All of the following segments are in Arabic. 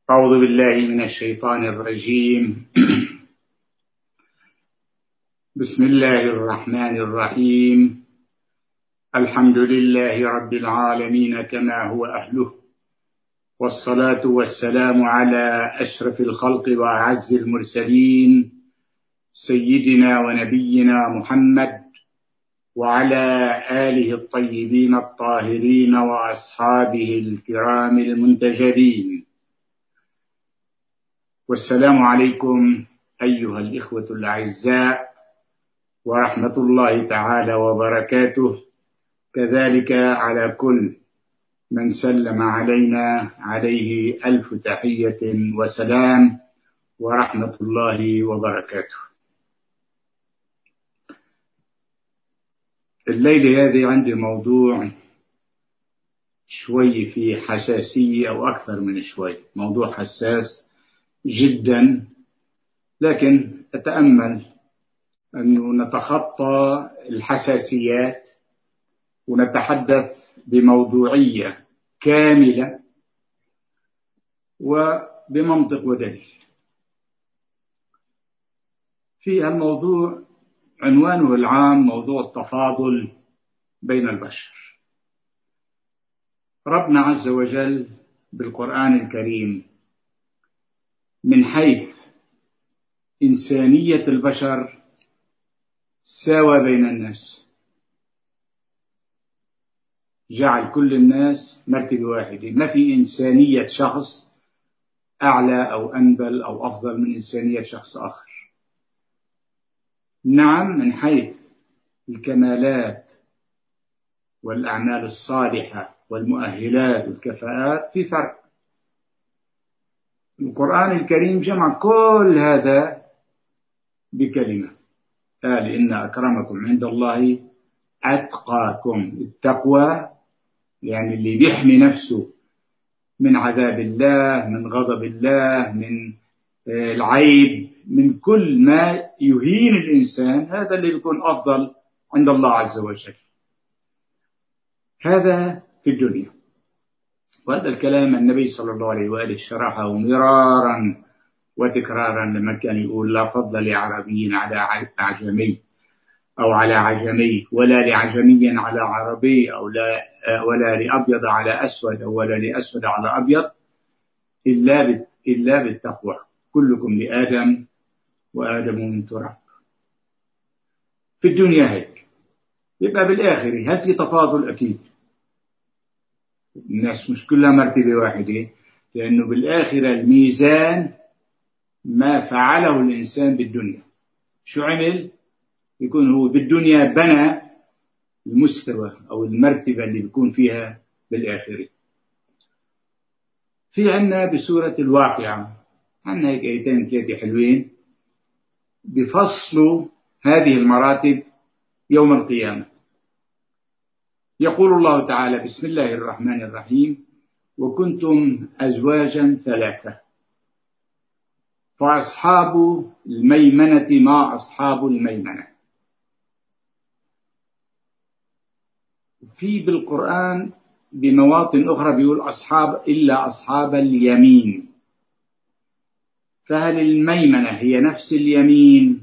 أعوذ بالله من الشيطان الرجيم. بسم الله الرحمن الرحيم. الحمد لله رب العالمين كما هو أهله، والصلاة والسلام على أشرف الخلق وأعز المرسلين سيدنا ونبينا محمد وعلى آله الطيبين الطاهرين وأصحابه الكرام المنتجبين. والسلام عليكم أيها الإخوة الأعزاء ورحمة الله تعالى وبركاته، كذلك على كل من سلم علينا، عليه ألف تحية وسلام ورحمة الله وبركاته. الليلة هذه عندي موضوع شوي فيه حساسية أو أكثر من شوي، موضوع حساس جدا، لكن أتأمل أنه نتخطى الحساسيات ونتحدث بموضوعية كاملة وبمنطق ودليل. في الموضوع عنوانه العام موضوع التفاضل بين البشر. ربنا عز وجل بالقرآن الكريم من حيث إنسانية البشر ساوى بين الناس، جعل كل الناس مرتبة واحدة، ما في إنسانية شخص أعلى أو أنبل أو أفضل من إنسانية شخص آخر. نعم، من حيث الكمالات والأعمال الصالحة والمؤهلات والكفاءات في فرق. القرآن الكريم جمع كل هذا بكلمة، قال إن أكرمكم عند الله أتقاكم. التقوى يعني اللي بيحمي نفسه من عذاب الله، من غضب الله، من العيب، من كل ما يهين الإنسان، هذا اللي بيكون أفضل عند الله عز وجل. هذا في الدنيا، وهذا الكلام النبي صلى الله عليه وآله شرحه مرارا وتكرارا لما كان يقول لا فضل لعربي على أعجمي أو على عجمي، ولا لعجمي على عربي، أو لا ولا لأبيض على أسود، أو ولا لأسود على أبيض، إلا بالتقوى. كلكم لآدم وآدم من تراب. في الدنيا هيك، يبقى بالآخر هل في تفاضل؟ أكيد. الناس مش كلها مرتبة واحدة، لأنه بالآخر الميزان ما فعله الإنسان بالدنيا. شو عمل؟ يكون هو بالدنيا بنى المستوى أو المرتبة اللي بيكون فيها بالآخرة. في عنا بسورة الواقعة عنا هيك آيتين ثلاثة حلوين بفصلوا هذه المراتب يوم القيامة. يقول الله تعالى: بسم الله الرحمن الرحيم: وكنتم أزواجا ثلاثة فأصحاب الميمنة ما أصحاب الميمنة. في بالقرآن بمواطن أخرى بيقول أصحاب إلا أصحاب اليمين. فهل الميمنة هي نفس اليمين،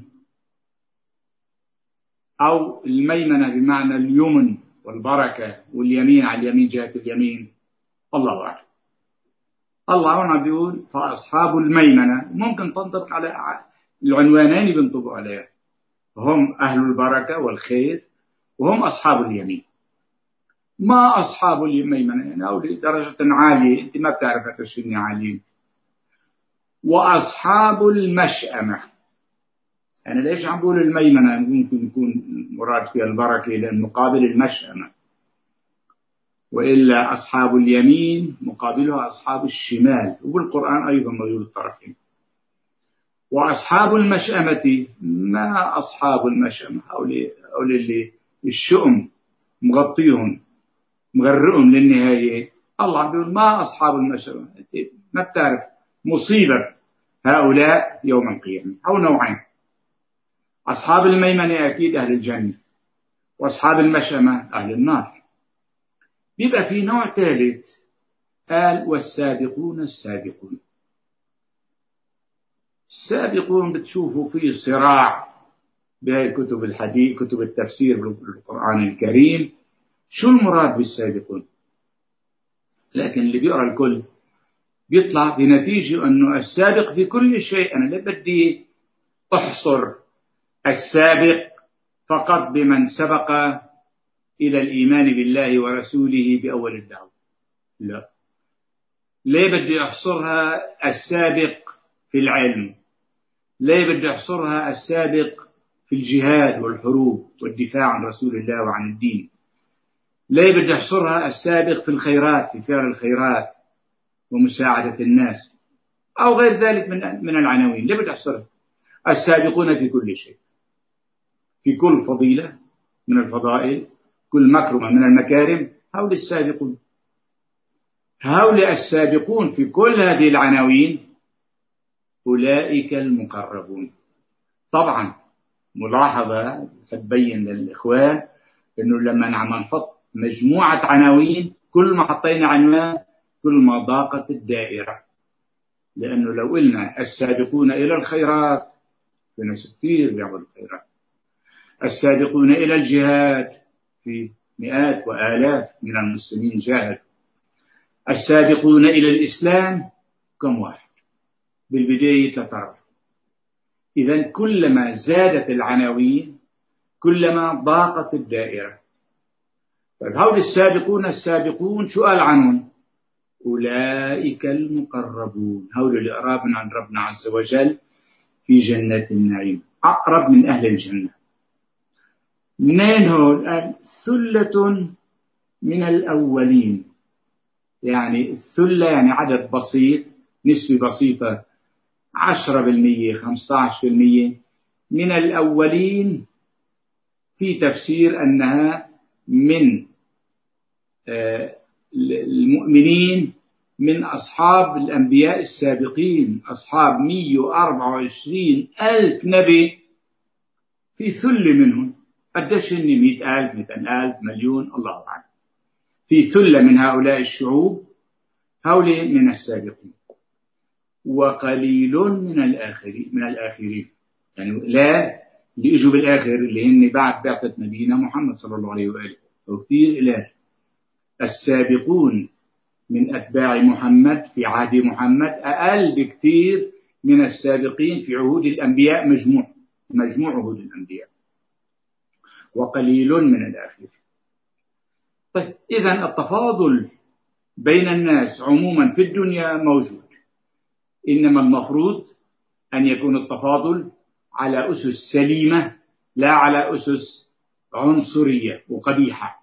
أو الميمنة بمعنى اليمن والبركة، واليمين على اليمين جهة اليمين؟ الله أعلم. الله هنا بيقول فأصحاب الميمنة، ممكن تنطبق على العنوانين، بينطبقوا عليها، هم أهل البركة والخير، وهم أصحاب اليمين. ما أصحاب الميمنة يعني أو لدرجة عالية أنت ما بتعرف تشفيني عاليين. وأصحاب المشأمة، أنا ليش عم بقول الميمنة؟ ممكن يكون مراد فيها البركة لأن مقابل المشأمة، وإلا أصحاب اليمين مقابلها أصحاب الشمال، وبالقرآن أيضا موجود الطرفين. وأصحاب المشأمة، ما أصحاب المشأمة؟ أو اللي الشؤم مغطيهم مغرقهم للنهاية. الله عم بيقول ما أصحاب المشأمة، ما بتعرف مصيبة هؤلاء يوم القيامة. أو نوعين: أصحاب الميمنة أكيد أهل الجنة، وأصحاب المشأمة أهل النار. بيبقى في نوع ثالث، قال والسابقون السابقون. السابقون بتشوفوا فيه صراع بهاي كتب الحديث، كتب التفسير بالقرآن الكريم، شو المراد بالسابقون؟ لكن اللي بيقرأ الكل بيطلع بنتيجة أنه السابق في كل شيء. أنا لا بدي أحصر السابق فقط بمن سبق إلى الإيمان بالله ورسوله بأول الدعوة، لا. ليه بدي أحصرها السابق في العلم؟ ليه بدي أحصرها السابق في الجهاد والحروب والدفاع عن رسول الله وعن الدين؟ ليه بدي أحصرها السابق في الخيرات، في فعل الخيرات ومساعدة الناس، أو غير ذلك من العناوين؟ ليه بدي أحصرها؟ السابقون في كل شيء، في كل فضيلة من الفضائل، كل مكرمة من المكارم، هؤلاء السابقون. هؤلاء السابقون في كل هذه العناوين أولئك المقربون. طبعا ملاحظة تبين للإخوان أنه لما نعمل نحط مجموعة عناوين، كل ما حطينا عنوان كل ما ضاقت الدائرة. لأنه لو قلنا السابقون إلى الخيرات، في ناس كثير بيعملوا الخيرات. السابقون إلى الجهاد، في مئات وآلاف من المسلمين جاهدوا. السابقون إلى الإسلام كم واحد؟ بالبداية 3. إذن كلما زادت العناوين كلما ضاقت الدائرة. طيب هؤلاء السابقون شو قال عنهم؟ أولئك المقربون، هؤلاء اللي قرابن عن ربنا عز وجل في جنات النعيم، أقرب من أهل الجنة. منين هون؟ ثلة من الأولين. يعني الثلة يعني عدد بسيط، نسبة بسيطة، 10% 15% من الأولين. في تفسير أنها من المؤمنين من أصحاب الأنبياء السابقين، أصحاب 124 ألف نبي، في ثلة منهم. قديش هن؟ 100,000 200,000 مليون، الله أعلم. في ثلة من هؤلاء الشعوب، هؤلاء من السابقين. وقليل من الآخرين يعني لا اللي اجوا بالآخر، اللي هن بعد بعثة نبينا محمد صلى الله عليه وآله، وكثير إله. السابقون من أتباع محمد في عهد محمد أقل بكثير من السابقين في عهود الأنبياء، مجموع عهود الأنبياء. وقليل من الآخرين. طيب إذن التفاضل بين الناس عموما في الدنيا موجود، إنما المفروض أن يكون التفاضل على أسس سليمة، لا على أسس عنصرية وقبيحة.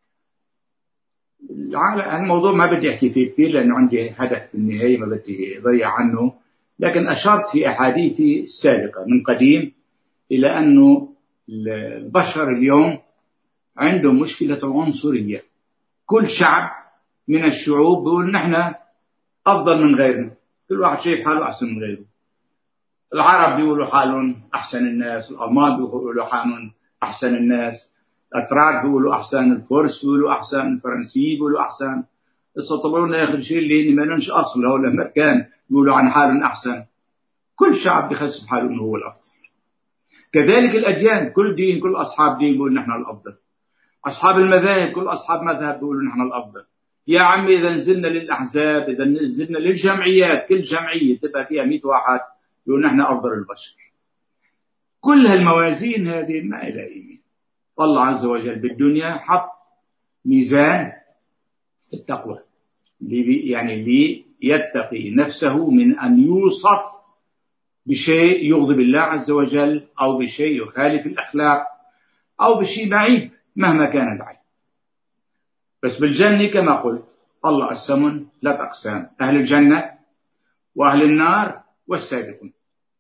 الموضوع ما بدي أحكي فيه كثير لأنه عندي هدف في النهاية ما بدي أضيع عنه، لكن أشرت في أحاديثي السابقة من قديم إلى أنه البشر اليوم عندهم مشكلة العنصرية. كل شعب من الشعوب بيقول نحن أفضل من غيرنا، كل واحد شايف حاله أحسن من غيره. العرب بيقولوا حالهم أحسن الناس، الألمان بيقولوا حالهم أحسن الناس، الأتراك بيقولوا أحسن، الفرس بيقولوا أحسن، الفرنسيين بيقولوا أحسن. استطلعونا آخر شيء اللي ما لنش أصل، هو الأمريكان بيقولوا عن حالهم أحسن. كل شعب بيحس بحاله إنه هو الأفضل. كذلك الأديان، كل دين، كل أصحاب دين بيقولوا نحن الأفضل. أصحاب المذاهب، كل أصحاب مذهب بيقولوا نحن الأفضل. يا عمي إذا نزلنا للأحزاب، إذا نزلنا للجمعيات، كل جمعية تبقى فيها 100 واحد يقول نحن أفضل البشر. كل هالموازين هذه ما إلى قيمة. الله عز وجل بالدنيا حط ميزان التقوى، يعني اللي يتقي نفسه من أن يوصف بشيء يغضب الله عز وجل، أو بشيء يخالف الأخلاق، أو بشيء بعيد مهما كان العيب. بس بالجنة كما قلت الله قسمهم 3 أقسام: أهل الجنة وأهل النار والسابقون.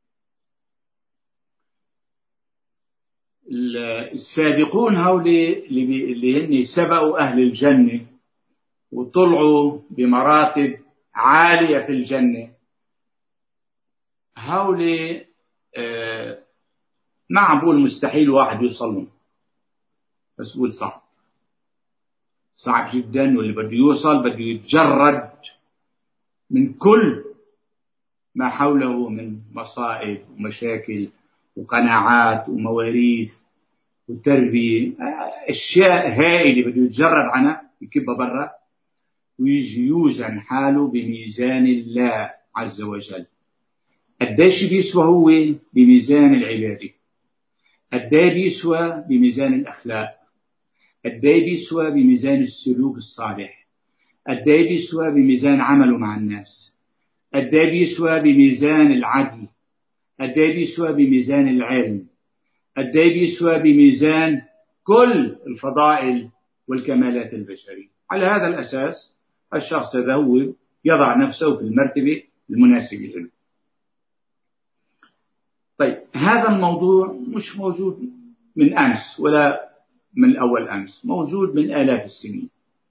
السابقون هؤلاء اللي هن سبقوا أهل الجنة وطلعوا بمراتب عالية في الجنة، هؤلاء ما عم بقول مستحيل واحد يوصلهم، بس بقول صعب جدا. واللي بده يوصل بده يتجرد من كل ما حوله من مصائب ومشاكل وقناعات ومواريث وتربية، أشياء هائلة بده يتجرد عنها يكبها برا ويجي يوزن حاله بميزان الله عز وجل. قديش بيسوى هو بميزان العبادة، قديش بيسوى بميزان الأخلاق، قديش بيسوى بميزان السلوك الصالح، قديش بيسوى بميزان عمله مع الناس، قديش بيسوى بميزان العدل، قديش بيسوى بميزان العلم، قديش بيسوى بميزان كل الفضائل والكمالات البشرية. على هذا الأساس الشخص هذا هو يضع نفسه في المرتبة المناسبة له. طيب هذا الموضوع مش موجود من أمس ولا من أول أمس، موجود من آلاف السنين.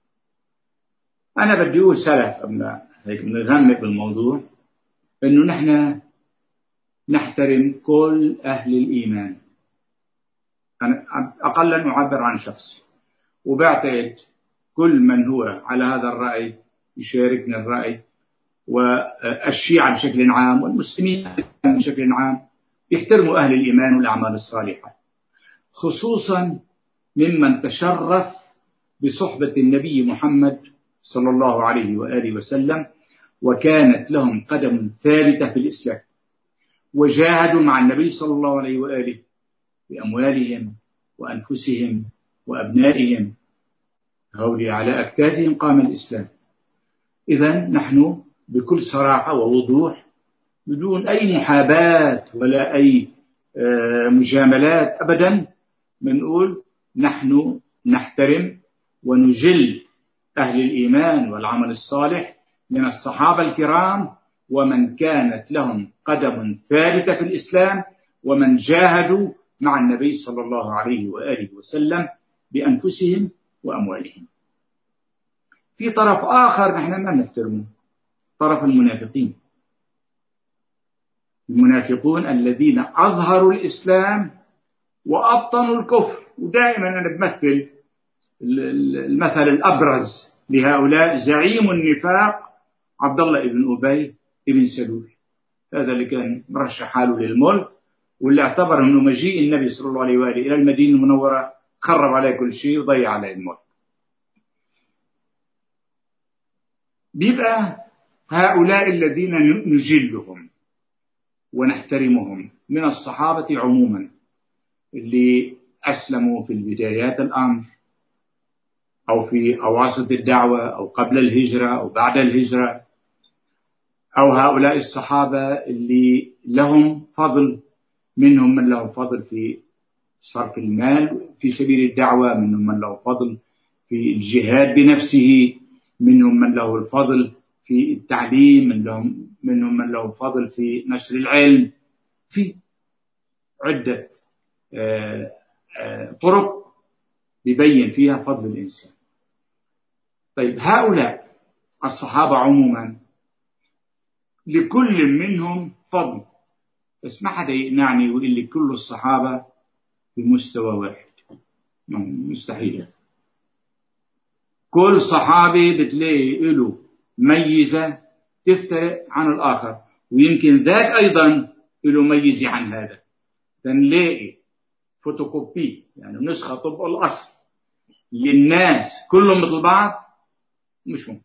أنا بدي أقول سلف قبل هيك نغمق بالموضوع، إنه نحن نحترم كل أهل الإيمان. أنا أقلا أعبر عن شخصي، وبعتقد كل من هو على هذا الرأي يشاركنا الرأي، والشيعة بشكل عام والمسلمين بشكل عام يحترموا أهل الإيمان والأعمال الصالحة، خصوصا ممن تشرف بصحبة النبي محمد صلى الله عليه وآله وسلم، وكانت لهم قدم ثابتة في الإسلام، وجاهدوا مع النبي صلى الله عليه وآله بأموالهم وأنفسهم وأبنائهم، هؤلاء على أكتافهم قام الإسلام. إذن نحن بكل صراحة ووضوح بدون أي محاباة ولا أي مجاملات أبدا بنقول نحن نحترم ونجل أهل الإيمان والعمل الصالح من الصحابة الكرام، ومن كانت لهم قدم ثابتة في الإسلام، ومن جاهدوا مع النبي صلى الله عليه وآله وسلم بأنفسهم وأموالهم. في طرف آخر نحن ما نحترمه، طرف المنافقين. المنافقون الذين أظهروا الإسلام وأبطنوا الكفر. ودائما أنا بمثل المثل الأبرز لهؤلاء زعيم النفاق عبد الله بن أبي بن سلول، هذا اللي كان مرشح حاله للملك، واللي اعتبر أنه مجيء النبي صلى الله عليه وآله إلى المدينة المنورة خرب عليه كل شيء وضيع عليه الملك. بيبقى هؤلاء الذين نجلهم ونحترمهم من الصحابة عموما، اللي أسلموا في البدايات الأمر أو في أواسط الدعوة أو قبل الهجرة أو بعد الهجرة، أو هؤلاء الصحابة اللي لهم فضل، منهم من له فضل في صرف المال في سبيل الدعوة، منهم من له فضل في الجهاد بنفسه، منهم من له الفضل في التعليم، منهم من له فضل في نشر العلم، في عدة طرق بيبين فيها فضل الإنسان. طيب هؤلاء الصحابة عموما لكل منهم فضل، بس ما حدا يقنعني ويقول لي كل الصحابة بمستوى واحد، مستحيل. كل صحابي بتلاقي له ميزة تفترق عن الآخر، ويمكن ذاك أيضا له ميزة عن هذا، فنلاقي فوتوكوبي يعني نسخة طبق الأصل للناس كلهم مثل بعض، مش ممكن.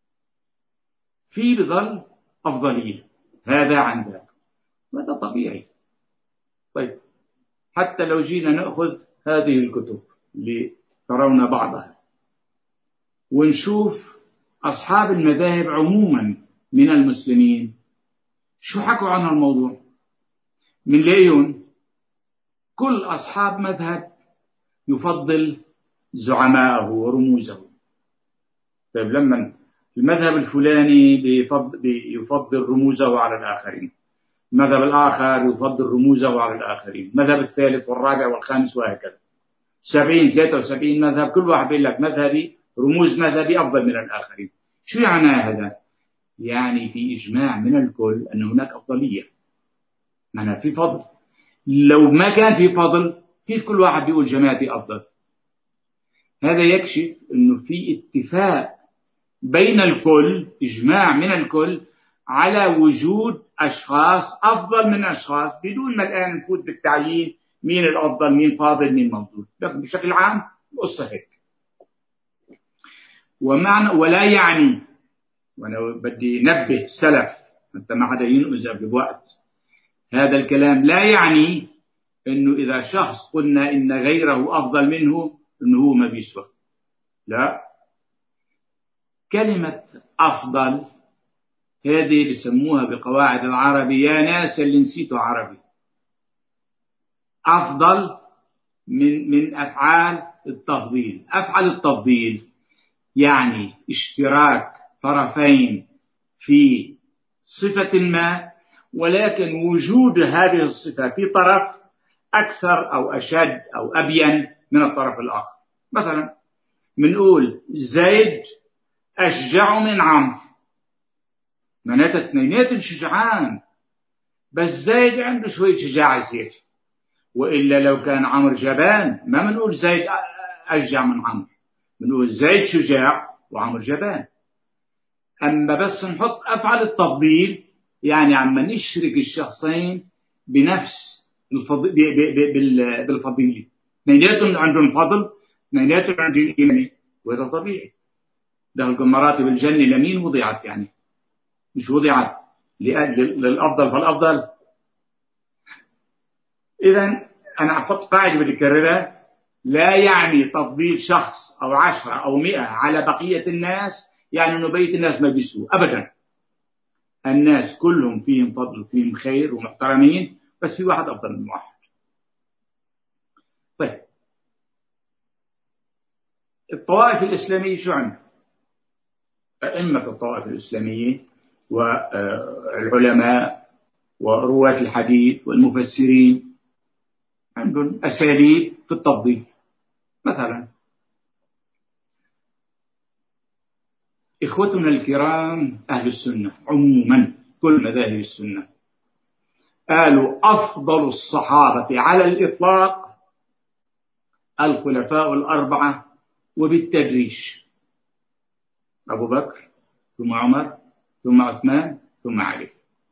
في بظل أفضلية هذا عن ذاك، وهذا طبيعي. طيب حتى لو جينا نأخذ هذه الكتب اللي ترون بعضها ونشوف أصحاب المذاهب عموما من المسلمين شو حكوا عن الموضوع، منلاقيهم كل أصحاب مذهب يفضل زعماءه ورموزه. طيب لما المذهب الفلاني يفضل رموزه على الآخرين، المذهب الآخر يفضل رموزه على الآخرين، المذهب الثالث والرابع والخامس وهكذا، 70 73 مذهب، كل واحد بيقول لك مذهبي رموز مذهبي أفضل من الآخرين. شو يعني هذا؟ يعني في إجماع من الكل أن هناك أفضلية، معناها في فضل. لو ما كان في فضل كيف كل واحد بيقول جماعتي أفضل؟ هذا يكشف أنه في اتفاق بين الكل، إجماع من الكل على وجود أشخاص أفضل من أشخاص، بدون ما الآن نفوت بالتعيين مين الأفضل مين فاضل مين موجود، بشكل عام قصة هيك. ولا يعني، وأنا بدي نبه سلف حتى ما حدا ينقذ قبل بوقت، هذا الكلام لا يعني إنه إذا شخص قلنا إن غيره أفضل منه إنه هو ما بيسوى، لا. كلمة أفضل هذه بسموها بقواعد العربي، يا ناس اللي نسيتوا عربي، أفضل من أفعال التفضيل. أفعال التفضيل يعني اشتراك طرفين في صفة ما، ولكن وجود هذه الصفة في طرف أكثر أو أشد أو أبين من الطرف الآخر. مثلا منقول زيد أشجع من عمرو، معناتها اثنيناتهم شجعان، بس زيد عنده شوية شجاعة زيادة. وإلا لو كان عمرو جبان ما منقول زيد أشجع من عمرو، منقول زيد شجاع وعمرو جبان. أما بس نحط أفعال التفضيل يعني عم نشرك الشخصين بنفس بالفضيلة، اثنيناتهم عندهم فضل، اثنيناتهم عندهم إيمان، وهذا طبيعي. ده مراتب الجنة لمين وضعت؟ يعني مش وضعت للأفضل فالأفضل. إذن أنا أحط قاعدة بدي أكررها، لا يعني تفضيل شخص أو 10 أو 100 على بقية الناس يعني أنه بقية الناس ما بيسوا أبدا. الناس كلهم فيهم فضل وفيهم خير ومحترمين، بس في واحد أفضل من واحد. طيب الطوائف الإسلامية شو عندها؟ أئمة الطوائف الإسلامية والعلماء ورواة الحديث والمفسرين عندهم أساليب في التفضيل. مثلا إخوتنا الكرام أهل السنة عموما كل مذاهب السنة قالوا أفضل الصحابة على الإطلاق الخلفاء الأربعة، وبالتدريج أبو بكر ثم عمر ثم عثمان ثم علي.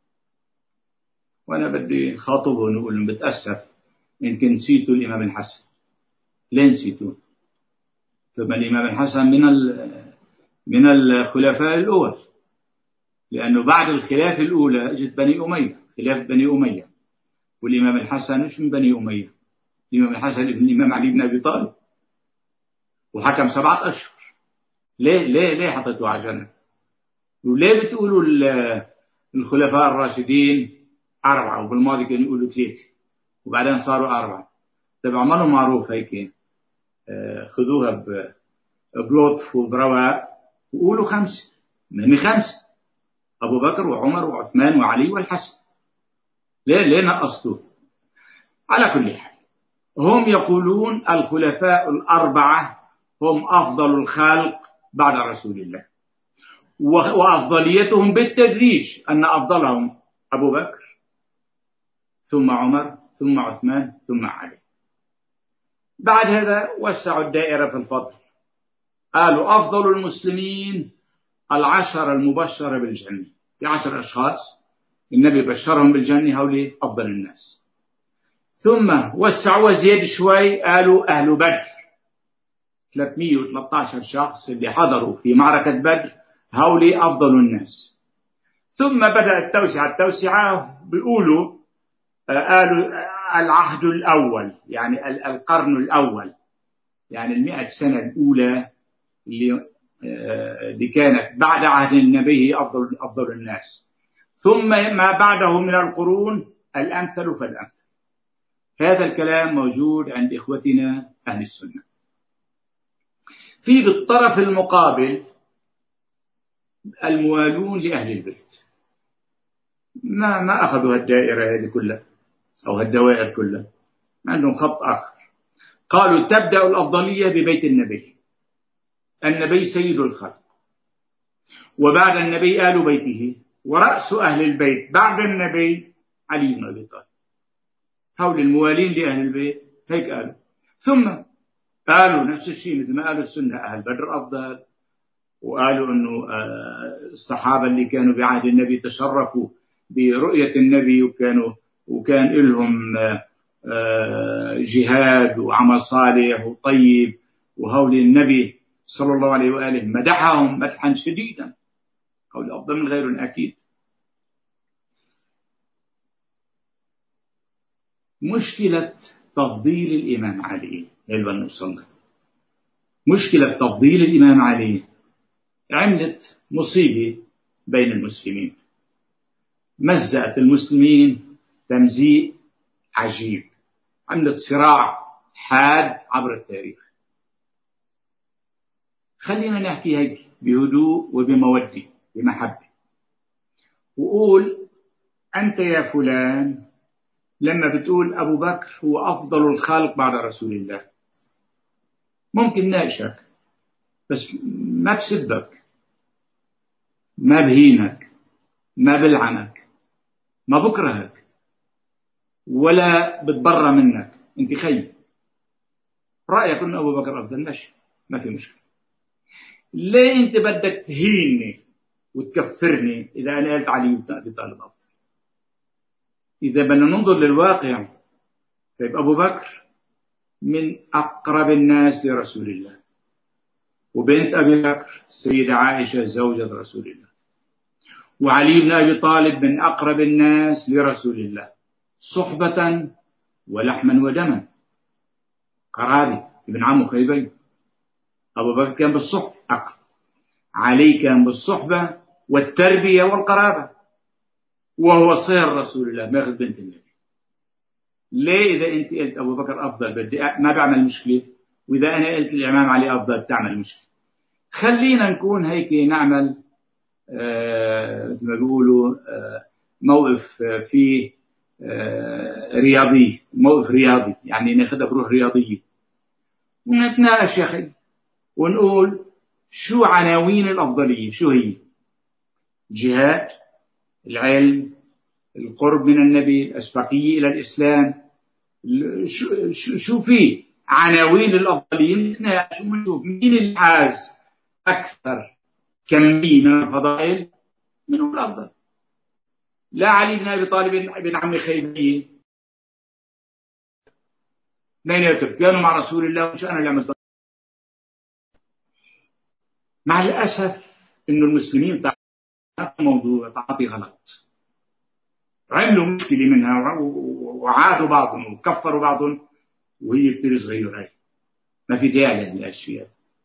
وأنا بدي خاطبه ونقول بتأسف يمكن نسيتوا الإمام الحسن. ليه نسيتوا؟ ثم الإمام الحسن من الخلفاء الأول، لأنه بعد الخلافة الأولى اجت بني أمية، خلافة بني أمية، والإمام الحسن مش من بني أمية، الإمام الحسن ابن الإمام علي بن أبي طالب، وحكم 7 أشهر. ليه حطيتوا على جنب؟ وليه بتقولوا الخلفاء الراشدين 4 وبالماضي كانوا يقولوا 3 وبعدين صاروا 4؟ طيب اعملوا معروف هيك، خذوها بلطف وبرواء وقولوا 5، من 5 أبو بكر وعمر وعثمان وعلي والحسن. ليه نقصتوا؟ على كل حال هم يقولون الخلفاء الأربعة هم أفضل الخلق بعد رسول الله، وأفضليتهم بالتدريج أن أفضلهم أبو بكر ثم عمر ثم عثمان ثم علي. بعد هذا وسعوا الدائرة في الفضل، قالوا أفضل المسلمين 10 المبشرة بالجنة، في 10 أشخاص النبي بشرهم بالجنة هؤلاء أفضل الناس. ثم وسعوا زيادة شوي، قالوا أهل بدر 313 شخص اللي حضروا في معركة بدر هؤلاء أفضل الناس. ثم بدأت التوسعة بيقولوا قالوا العهد الأول يعني القرن الأول، يعني 100 سنة الأولى اللي كانت بعد عهد النبي أفضل الناس، ثم ما بعده من القرون الأمثل فالأمثل. هذا الكلام موجود عند إخوتنا أهل السنة. في بالطرف المقابل الموالون لأهل البيت، ما أخذوا الدائرة هذه كلها أو الدوائر كلها، عندهم خط آخر. قالوا تبدأ الأفضلية ببيت النبي، النبي سيد الخلق، وبعد النبي آل بيته، ورأس أهل البيت بعد النبي علي بن أبي طالب. هؤلاء الموالين لأهل البيت هيك قالوا. ثم قالوا نفس الشيء مثل ما قالوا السنة، أهل بدر أفضل، وقالوا أنه الصحابة اللي كانوا بعهد النبي تشرفوا برؤية النبي، وكان لهم جهاد وعمل صالح وطيب، وهول النبي صلى الله عليه وآله مدحهم مدحا شديدا، هول أفضل من غيرهم أكيد. مشكلة تفضيل الإمام علي يبقى نوصل، مشكلة تفضيل الإمام علي عملت مصيبة بين المسلمين، مزقت المسلمين تمزيق عجيب، عملت صراع حاد عبر التاريخ. خلينا نحكي هيك بهدوء وبمودة بمحبة، وقول أنت يا فلان لما بتقول أبو بكر هو أفضل الخلق بعد رسول الله، ممكن ناقشك بس ما بسبك، ما بهينك، ما بلعنك، ما بكرهك، ولا بتبرى منك، انت خير رأيك أن أبو بكر أفضل، ماشي ما في مشكلة. ليه أنت بدك تهيني وتكفرني إذا أنا قلت علي بن أبي طالب أفضل؟ إذا بدنا ننظر للواقع، طيب أبو بكر من أقرب الناس لرسول الله، وبنت أبي بكر السيدة عائشة زوجة رسول الله، وعلي بن أبي طالب من أقرب الناس لرسول الله صحبة ولحما ودما، قرابي ابن عمه خيبي. أبو بكر كان بالصحبة أقرب، علي كان بالصحبة والتربية والقرابة، وهو صهر رسول الله ماخذ بنت النبي. ليه إذا أنت قلت أبو بكر أفضل بدي ما بعمل مشكلة، وإذا أنا قلت الإمام علي أفضل بتعمل مشكلة؟ خلينا نكون هيك نعمل مثل ما بيقولوا موقف فيه رياضي، موقف رياضي يعني ناخذها بروح رياضية ونتناقش يا أخي، ونقول شو عناوين الأفضلية، شو هي؟ جهاد، العلم، القرب من النبي، الأسبقية إلى الإسلام، شو في عناوين الأفضلية، نتناقش ونشوف مين اللي حاز أكثر كمية من الفضائل من هو الأفضل. لا علي بن أبي طالب بن عم خيبي اثنيناتهم كانوا مع رسول الله، مش أنا اللي عملت. مع الأسف إنه المسلمين موضوع تعاطي غلط، عملوا مشكلة منها وعادوا بعضهم وكفروا بعضهم، وهي كتير صغيرة هاي، ما في داعي لهالأشياء.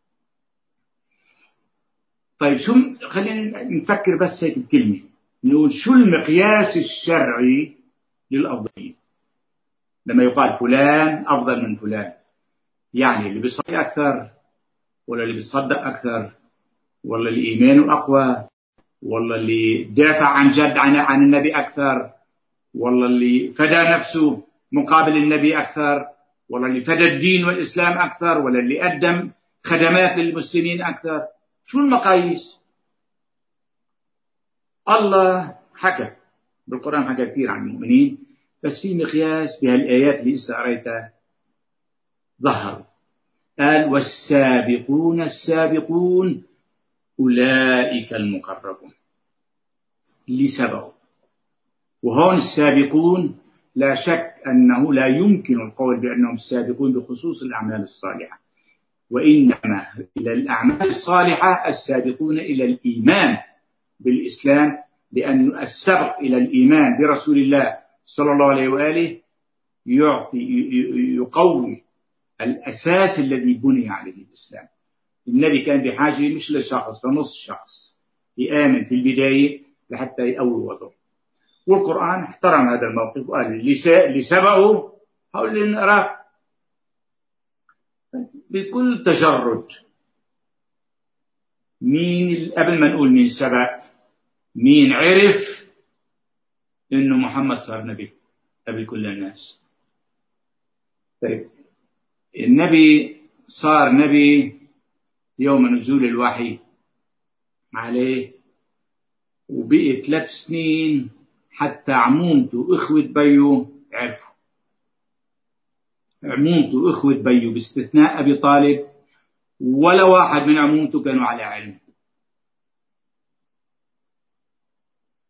طيب شو، خلينا نفكر بس هيك بكلمة، نقول شو المقياس الشرعي للأفضلية؟ لما يقال فلان أفضل من فلان، يعني اللي بيصلي أكثر، ولا اللي بيصدق أكثر، ولا اللي إيمانه أقوى، ولا اللي دافع عن جد عن النبي أكثر، ولا اللي فدى نفسه مقابل النبي أكثر، ولا اللي فدى الدين والإسلام أكثر، ولا اللي قدم خدمات للمسلمين أكثر؟ شو المقاييس؟ الله حكى بالقرآن، حكى كثير عن المؤمنين، بس في مقياس بهالآيات اللي لسه قريتها ظهر، قال والسابقون السابقون أولئك المقربون، اللي سبقوا. وهون السابقون لا شك أنه لا يمكن القول بأنهم السابقون بخصوص الأعمال الصالحة، وإنما إلى الأعمال الصالحة السابقون إلى الإيمان بالإسلام، لأن السبق إلى الإيمان برسول الله صلى الله عليه وآله يقوي الأساس الذي بني عليه الإسلام. النبي كان بحاجة مش لشخص، لنص شخص يآمن في البداية لحتى يقوي وضعه، والقرآن احترم هذا الموقف وقال اللي سبقوا هؤلاء اللي نقرأ بكل تجرد. مين قبل ما نقول مين سبق، مين عرف إنه محمد صار نبي قبل كل الناس؟ طيب النبي صار نبي يوم نزول الوحي عليه، وبقي 3 سنين حتى عمومته وإخوة بيه عرفوا، عمومته وإخوة بيه باستثناء أبي طالب ولا واحد من عمومته كانوا على علم،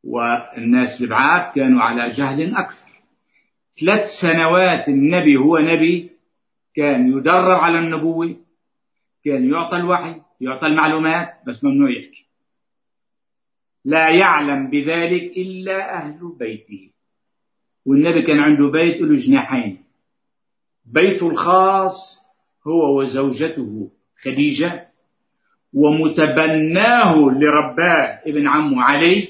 والناس البعاد كانوا على جهل أكثر. 3 سنوات النبي هو نبي، كان يدرب على النبوة، كان يعطى الوحي، يعطى المعلومات، بس ممنوع يحكي. لا يعلم بذلك إلا أهل بيته. والنبي كان عنده بيت له جناحين، بيته الخاص هو وزوجته خديجة، ومتبناه اللي رباه ابن عمه علي،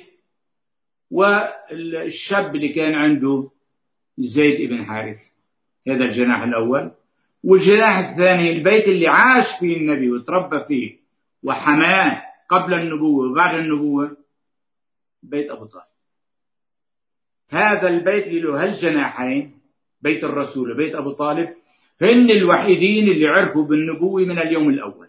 والشاب اللي كان عنده زيد بن حارث. هذا الجناح الأول. والجناح الثاني البيت اللي عاش فيه النبي وتربى فيه وحماه قبل النبوة وبعد النبوة، بيت أبو طالب. هذا البيت اللي له هالجناحين، بيت الرسول وبيت أبو طالب، هن الوحيدين اللي عرفوا بالنبوة من اليوم الأول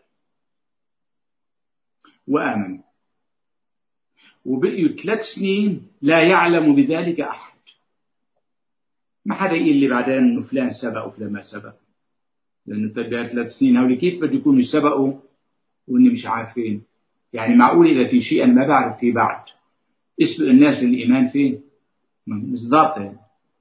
وآمنوا. وبقيوا 3 سنين لا يعلم بذلك أحد. ما حدا يقول لي بعدين إنه فلان سبق وفلان ما سبق، لأنه تبقى 3 سنين هولي كيف بده يكونوا سبقوا وإني مش عارفين؟ يعني معقول إذا في شيء أنا ما بعرف فيه بعد اسبق الناس للإيمان فيه؟ مش ضابطة يعني.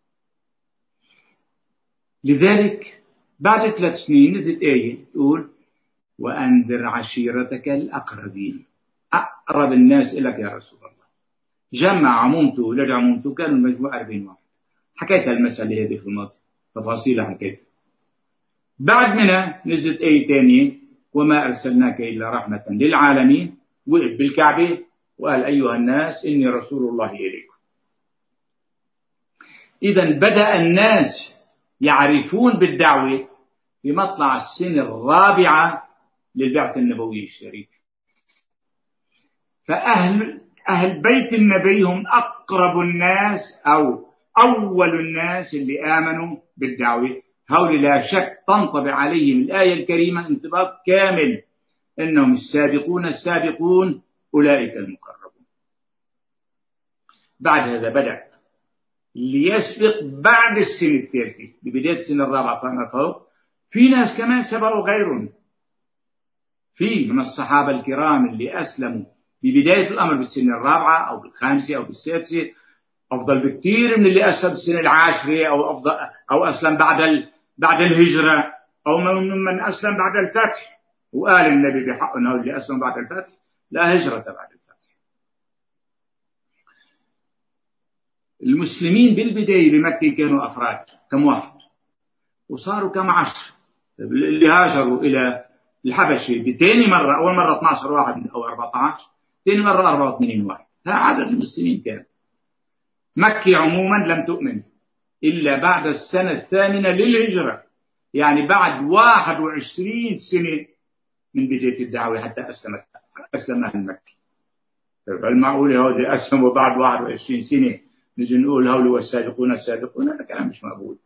لذلك بعد 3 سنين نزلت آية تقول: وأنذر عشيرتك الأقربين. أقرب الناس إليك يا رسول الله. جمع عمومته ولد عمومته، كانوا المجموعة 40 واحد. حكيت المسألة هذه في الماضي، تفاصيلها حكيتها. بعد منها نزلت آية ثانية: وما أرسلناك إلا رحمة للعالمين. وقف بالكعبة وقال: أيها الناس إني رسول الله إليكم. إذا بدأ الناس يعرفون بالدعوة في مطلع السنة الرابعة للبعثة النبوية الشريفة. فأهل بيت النبي هم أقرب الناس أو أول الناس اللي آمنوا بالدعوة. هؤلاء لا شك تنطبق عليهم الآية الكريمة انطباق كامل: إنهم السابقون السابقون أولئك المقربون. بعد هذا بدأ ليسبق بعد السنة الثالثة ببداية السنة الرابعة فما فوق. في ناس كمان سبقوا غيرهم، في من الصحابة الكرام اللي أسلموا ببداية الأمر بالسنة الرابعة أو بالخامسة أو بالسادسة، أفضل بكثير من اللي أسلم بالسنة العاشرة أو أسلم بعد الهجرة، أو من أسلم بعد الفتح. وقال النبي بحق أنه اللي أسلم بعد الفتح لا هجرة بعد الفتح. المسلمين بالبداية بمكة كانوا أفراد، كم واحد، وصاروا كم 10 اللي هاجروا إلى الحبشة بتاني مرة. أول مرة 12 واحد أو 14، ثاني مرة 84 واحد. هذا عدد المسلمين كان. مكة عموما لم تؤمن إلا بعد السنة الثامنة للهجرة، يعني بعد 21 سنة من بداية الدعوة حتى أسلم أهل مكة. فالمعقول هؤلاء أسلموا بعد 21 سنة نجي نقول هؤلاء والسابقون السابقون؟ هذا كلام مش مقبول.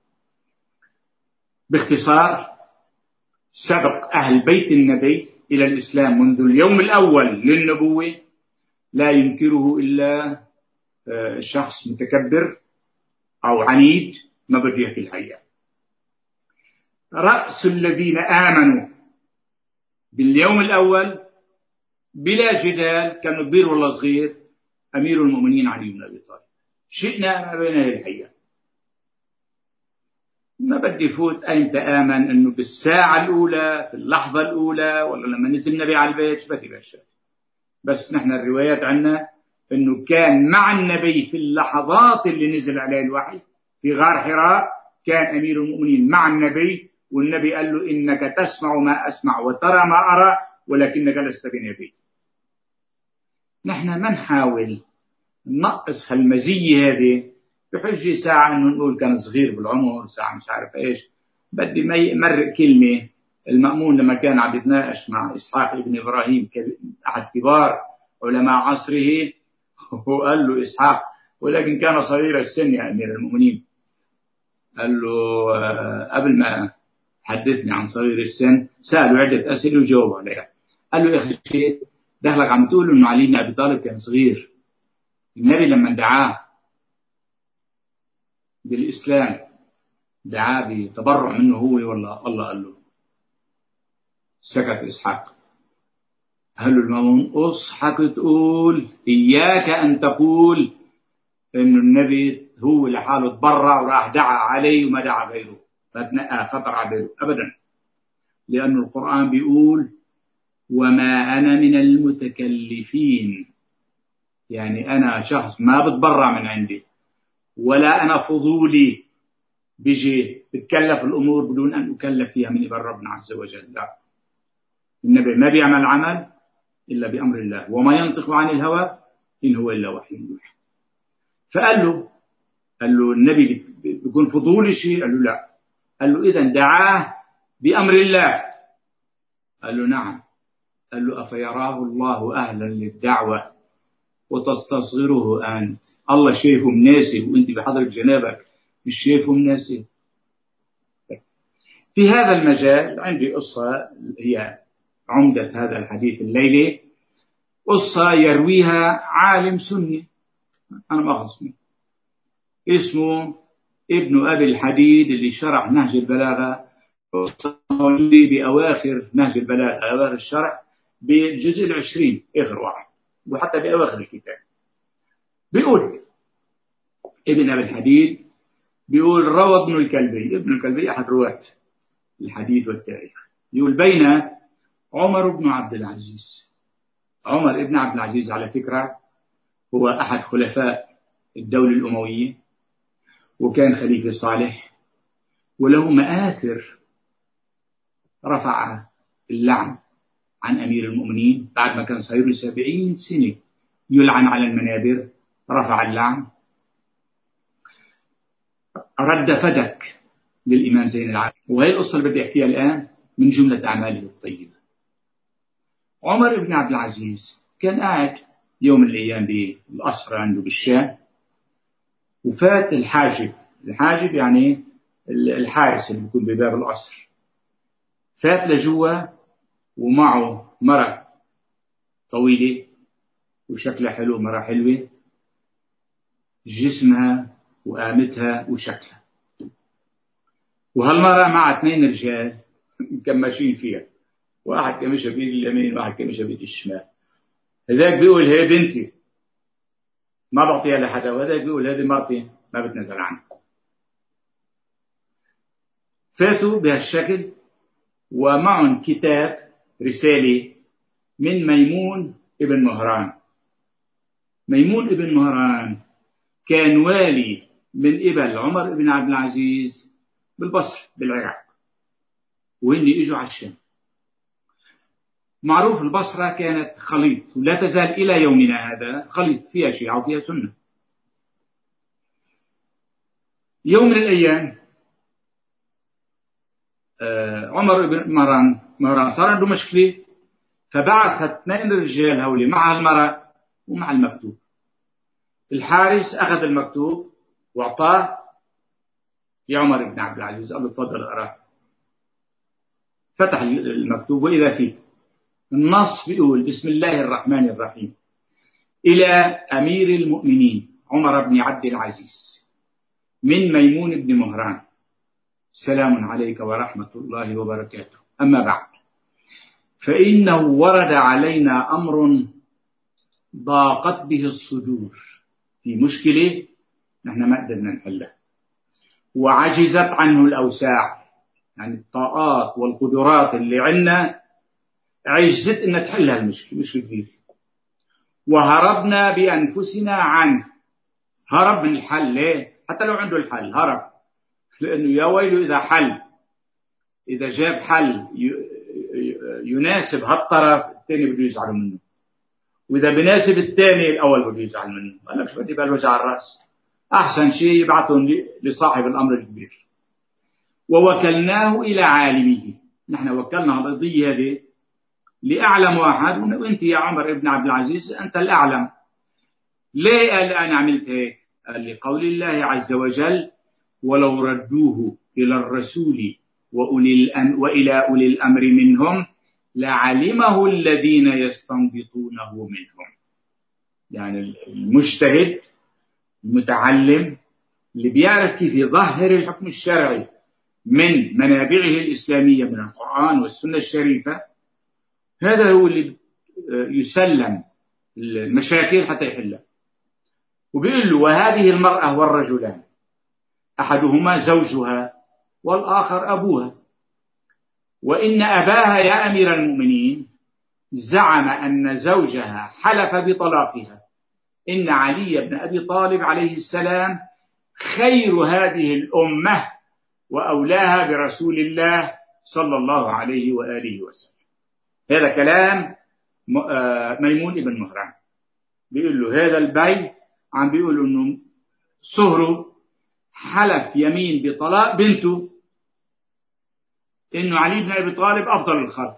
باختصار، سبق أهل بيت النبي إلى الإسلام منذ اليوم الأول للنبوة لا ينكره إلا شخص متكبر أو عنيد ما بده يحكي الحقيقة. رأس الذين آمنوا باليوم الأول بلا جدال، كانوا كبير ولا صغير، أمير المؤمنين علي بن أبي طالب. شئنا ما بين هذه الحقيقة. ما بدي فوت أين تآمن إنه بالساعة الأولى في اللحظة الأولى ولا لما نزل النبي على البيت، شو بدي بهالشيء. بس نحن الروايات عنا إنه كان مع النبي في اللحظات اللي نزل عليه الوحي في غار حراء. كان أمير المؤمنين مع النبي، والنبي قال له: إنك تسمع ما أسمع وترى ما أرى ولكنك لست بنبي. نحن ما نحاول نقص هالمزية هذه بحجة ساعة إنه نقول كان صغير بالعمر، ساعة مش عارف إيش. بدي مرق كلمة. المأمون لما كان عم يتناقش مع إسحاق ابن إبراهيم أحد كبار علماء عصره، وقال له إسحاق: ولكن كان صغير السن يا أمير المؤمنين. قال له: قبل ما حدثني عن صغير السن سأله عدة أسئلة وجاوب عليها. قال له: يا أخي شيء دخلك عم تقول إنه علي بن أبي طالب كان صغير. النبي لما دعاه بالإسلام دعاه بتبرع منه هو ولا الله قال له؟ سكت إسحاق. قال له المأمون: اصحك تقول إياك أن تقول إنه النبي هو لحاله تبرع وراح دعا عليه وما دعا غيره، ما خطر على باله أبدا، لأن القرآن بيقول وما أنا من المتكلفين، يعني أنا شخص ما بتبرع من عندي، ولا أنا فضولي بيجي بتكلف الأمور بدون أن أكلف فيها من قبل ربنا عز وجل. لا، النبي ما بيعمل عمل إلا بأمر الله، وما ينطق عن الهوى إن هو إلا وحي يوحى. فقال له النبي بيكون فضولي شيء؟ قال له لا. قال له إذن دعاه بأمر الله؟ قال له نعم. قال له أفيراه الله أهلا للدعوة وتستصغره أنت؟ الله شايفه مناسب وأنت بحضرة جنابك مش شايفه مناسب. في هذا المجال عندي قصة هي عمدة هذا الحديث الليلة، قصة يرويها عالم سني أنا ما أخص اسمه ابن أبي الحديد اللي شرح نهج البلاغة، موجودة بأواخر نهج البلاغة، أواخر الشرح بالجزء 20 آخر واحد، وحتى بأواخر الكتاب. بيقول ابن أبي الحديد بيقول روى ابن الكلبي أحد رواة الحديث والتاريخ، يقول بين عمر بن عبد العزيز. عمر بن عبد العزيز على فكرة هو أحد خلفاء الدولة الأموية، وكان خليفة صالح وله مآثر، رفع اللعن عن أمير المؤمنين بعد ما كان صاير له 70 سنة يلعن على المنابر، رفع اللعن، رد فدك للإمام زين العابدين. وهي القصة اللي بدي أحكيها الآن من جملة أعماله الطيبة. عمر بن عبد العزيز كان قاعد يوم من الأيام بالقصر عنده بالشام، وفات الحاجب يعني الحارس اللي بيكون بباب القصر، فات لجوا ومعه مرة طويلة وشكلها حلو، مرة حلوة جسمها وقامتها وشكلها، وهالمرة مع 2 رجال مكمشين فيها، واحد كمشها بيد اليمين واحد كمشها بيد الشمال. هذاك بيقول هي بنتي ما بعطيها لحدا، وهذاك بيقول هذه مرتي ما بتنزل عنها. فاتوا بهالشكل ومعهم كتاب رسالة من ميمون ابن مهران. ميمون ابن مهران كان والي من قبل عمر بن عبد العزيز بالبصر بالعراق، وهن اجوا على الشام. معروف البصرة كانت خليط، ولا تزال إلى يومنا هذا خليط، فيها شيعة وفيها سنة. يوم من الأيام عمر بن مهران صار عنده مشكلة، فبعث 2 رجال هولي مع المرأة ومع المكتوب. الحارس أخذ المكتوب وأعطاه لعمر بن عبد العزيز، قال له تفضل اقرأ. فتح المكتوب وإذا فيه النص بيقول بسم الله الرحمن الرحيم: إلى أمير المؤمنين عمر بن عبد العزيز من ميمون بن مهران، سلام عليك ورحمة الله وبركاته، أما بعد، فإنه ورد علينا أمر ضاقت به الصدور، في مشكلة نحن ما قدرنا نحلها، وعجزت عنه الأوساع، يعني الطاقات والقدرات اللي عندنا عجزت إن تحل هالمشكلة، مشكلة كبيرة، وهربنا بأنفسنا عنه. هرب من الحل. ليه؟ حتى لو عنده الحل هرب، لأنه يا ويله إذا حل، إذا جاب حل يناسب هالطرف الثاني بده يزعل منه، وإذا بناسب الثاني الأول بده يزعل منه. قال لك شو بدي بالوجع الرأس، أحسن شيء يبعثهم لصاحب الأمر الكبير. ووكلناه إلى عالمه، نحن وكلنا القضية هذه لأعلم واحد، وأنت يا عمر بن عبد العزيز أنت الأعلم. ليه قال أنا عملت هيك؟ قال لقول الله عز وجل: ولو ردوه إلى الرسول وإلى أولي الأمر منهم لعلمه الذين يستنبطونه منهم. يعني المجتهد المتعلم اللي بيعرف كيف يظهر الحكم الشرعي من منابعه الإسلامية من القرآن والسنة الشريفة، هذا هو اللي يسلم المشاكل حتى يحلها. وبيقول له وهذه المرأة والرجلان أحدهما زوجها والآخر أبوها، وإن أباها يا أمير المؤمنين زعم أن زوجها حلف بطلاقها، إن علي بن أبي طالب عليه السلام خير هذه الأمة وأولاها برسول الله صلى الله عليه وآله وسلم. هذا كلام ميمون بن مهران. بيقول له هذا البي عم بيقول إنه صهره حلف يمين بطلاق بنته، إنه علي بن أبي طالب أفضل الخلق،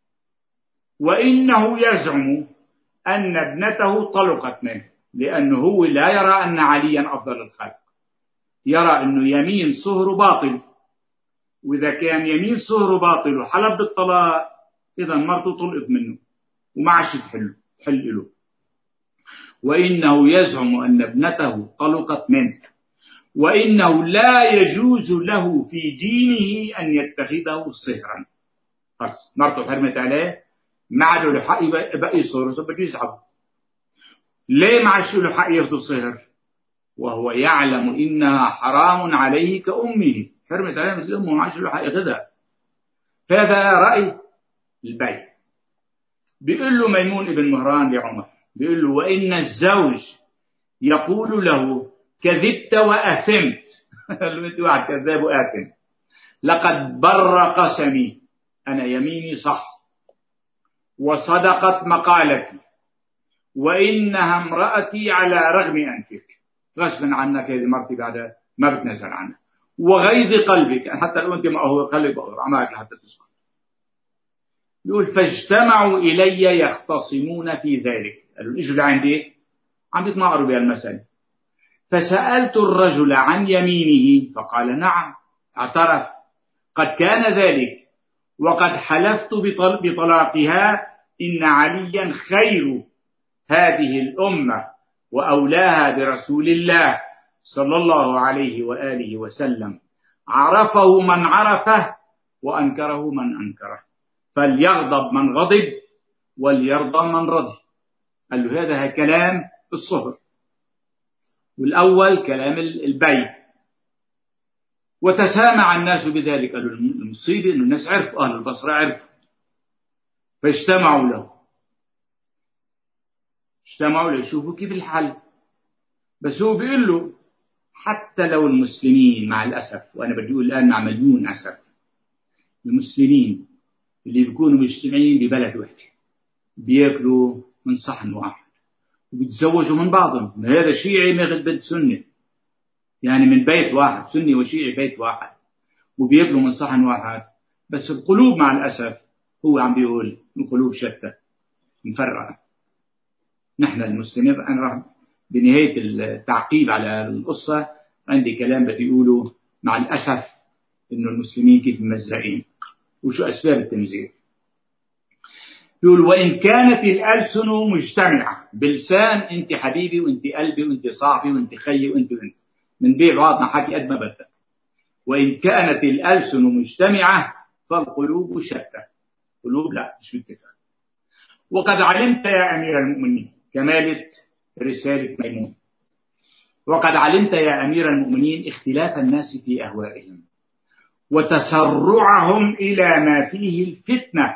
وإنه يزعم أن ابنته طلقت منه، لأنه هو لا يرى أن عليا أفضل الخلق، يرى أنه يمين صهره باطل، وإذا كان يمين صهره باطل وحلف بالطلاق إذا مرته طلقت منه وما عادش تحل له. وإنه يزعم أن ابنته طلقت منه، وإنه لا يجوز له في دينه أن يتخذه صهرا. مرته حرمت عليه، ما عاد له حق يبقى صهر، بده يسحب. ليه ما عادش له حق ياخذ صهر وهو يعلم إنها حرام عليه كأمه؟ حرمت عليه مثل أمه، ما عادش له حق ياخذها. هذا رأي البي. بيقول له ميمون بن مهران لعمر، بيقول له وإن الزوج يقول له كذبت وأثمت قال له أنت واحد كذاب وآثم، لقد بر قسمي، أنا يميني صح وصدقت مقالتي، وإنها امرأتي على رغم أنفك، غصبا عنك هذه مرتي بعد ما بتنزل عنها، وغيظ قلبك، حتى لو أنت ما هو قلب عماك حتى تسكت. يقول فاجتمعوا إلي يختصمون في ذلك، قالوا اجوا لعندي عم يتناقروا بهالمسألة. فسألت الرجل عن يمينه فقال نعم، اعترف قد كان ذلك، وقد حلفت بطلاقها، إن عليا خير هذه الأمة وأولاها برسول الله صلى الله عليه وآله وسلم، عرفه من عرفه وأنكره من أنكره، فليغضب من غضب وليرضى من رضي. قال له هذا كلام الصهر، والأول كلام البي. وتسامع الناس بذلك. قالوا المصيبة أن الناس عرفوا، أهل البصرة عرفوا، فاجتمعوا له، اجتمعوا ليشوفوا كيف الحل. بس هو بيقول له حتى لو المسلمين مع الأسف، وأنا بدي أقول الآن مع مليون أسف، المسلمين اللي بيكونوا مجتمعين ببلد واحد بياكلوا من صحن واحد وبيتزوجوا من بعضهم، هذا شيعي ماخذ بنت سني، يعني من بيت واحد، سني وشيعي بيت واحد، وبياكلوا من صحن واحد، بس القلوب مع الأسف هو عم بيقول القلوب شتى مفرقة. نحن المسلمين، أنا راح بنهاية التعقيب على القصة عندي كلام بدي أقوله مع الأسف، إنه المسلمين كيف ممزقين وشو أسباب التمزيق. يقول وإن كانت الألسن مجتمعة بلسان، أنت حبيبي وأنت قلبي وأنت صاحبي وأنت خيي وأنت من بيع بعضنا حكي قد ما بدك، وإن كانت الألسن مجتمعة فالقلوب شتى، قلوب لا مش متفقة. وقد علمت يا أمير المؤمنين، كمالة رسالة ميمون، وقد علمت يا أمير المؤمنين اختلاف الناس في أهوائهم وتسرعهم إلى ما فيه الفتنة.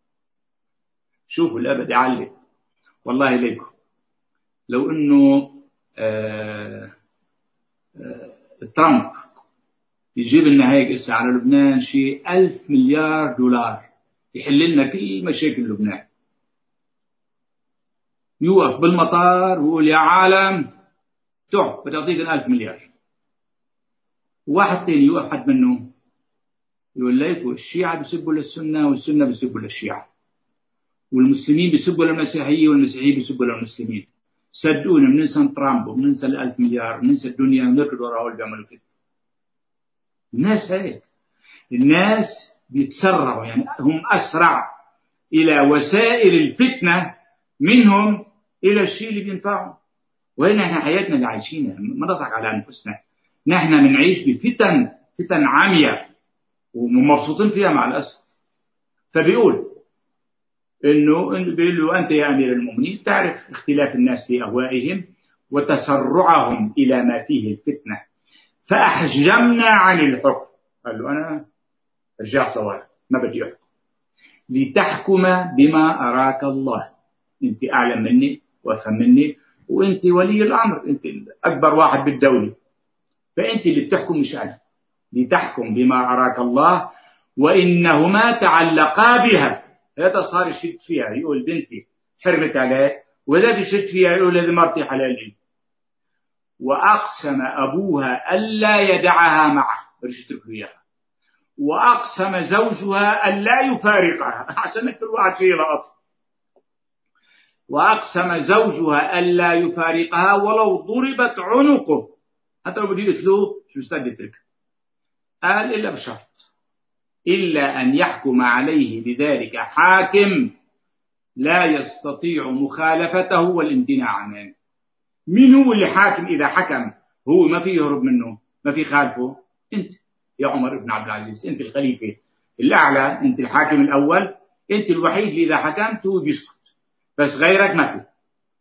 شوفوا الأبد يعلم والله ليكم، لو أنه ترامب يجيب لنا هيك إسا على لبنان شيء 1000 مليار دولار يحل لنا كل مشاكل لبنان، يوقف بالمطار ويقول يا عالم تعب بدي أعطيك 1000 مليار. واحد تاني يوقف حد منه يقول ليكوا الشيعة بيسبوا للسنة والسنة بيسبوا للشيعة، والمسلمين بيسبوا للمسيحية والمسيحيين بيسبوا للمسلمين. صدقونا بننسى ترامب وبننسى ال1000 مليار، بننسى الدنيا ونركض وراء اللي بيعملوا كده. الناس هيك، الناس بيتسرعوا، يعني هم أسرع إلى وسائل الفتنة منهم إلى الشيء اللي بينفعهم. وهنا احنا حياتنا اللي عايشينها، ما نضحك على أنفسنا، نحن بنعيش فتن عمية ومبسوطين فيها مع الأسف. فبيقول إنه بيقول له أنت يا أمير المؤمنين تعرف اختلاف الناس في أهوائهم وتسرعهم إلى ما فيه الفتنة، فأحجمنا عن الحكم. قال له أنا رجعت لورا، ما بدي أحكم، لتحكم بما أراك الله. أنت أعلم مني وأفهم مني، وأنت ولي الأمر، أنت أكبر واحد بالدولة، فأنت اللي بتحكم مش أنا. لتحكم بما أراك الله وإنهما تعلقا بها. هذا صار يشد فيها، يقول بنتي حرمت عليك، وهذا بيشد فيها يقول هذه مرتي حلال. وأقسم أبوها ألا يدعها معه، رجع يترك إياها. وأقسم زوجها ألا يفارقها عشان كل واحد فيه لقط. وأقسم زوجها ألا يفارقها ولو ضربت عنقه، حتى لو بده يقتلوه شو مستعد يترك. قال إلا بشرط، إلا أن يحكم عليه بذلك حاكم لا يستطيع مخالفته والامتناع منه. مين هو اللي حاكم؟ إذا حكم هو ما في يهرب منه، ما في خالفه. أنت يا عمر بن عبد العزيز، أنت الخليفة الأعلى، أنت الحاكم الأول، أنت الوحيد اللي إذا حكمت هو بيسكت، بس غيرك ما في.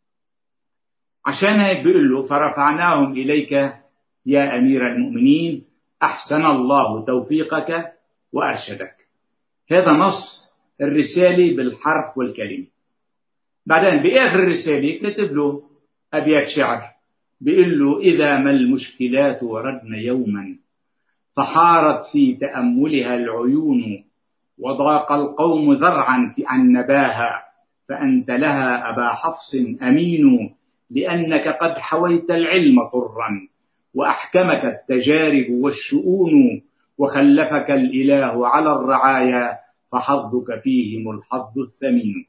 عشان هيك بيقول له فرفعناهم إليك يا أمير المؤمنين، أحسن الله توفيقك وأرشدك. هذا نص الرسالة بالحرف والكلمة. بعدين بآخر الرسالة كتب له أبيات شعر، بيقول له إذا ما المشكلات وردن يوما فحارت في تأملها العيون، وضاق القوم ذرعا في أن نباها، فأنت لها أبا حفص أمين، لأنك قد حويت العلم طرا وأحكمك التجارب والشؤون، وخلفك الإله على الرعايا فحظك فيهم الحظ الثمين.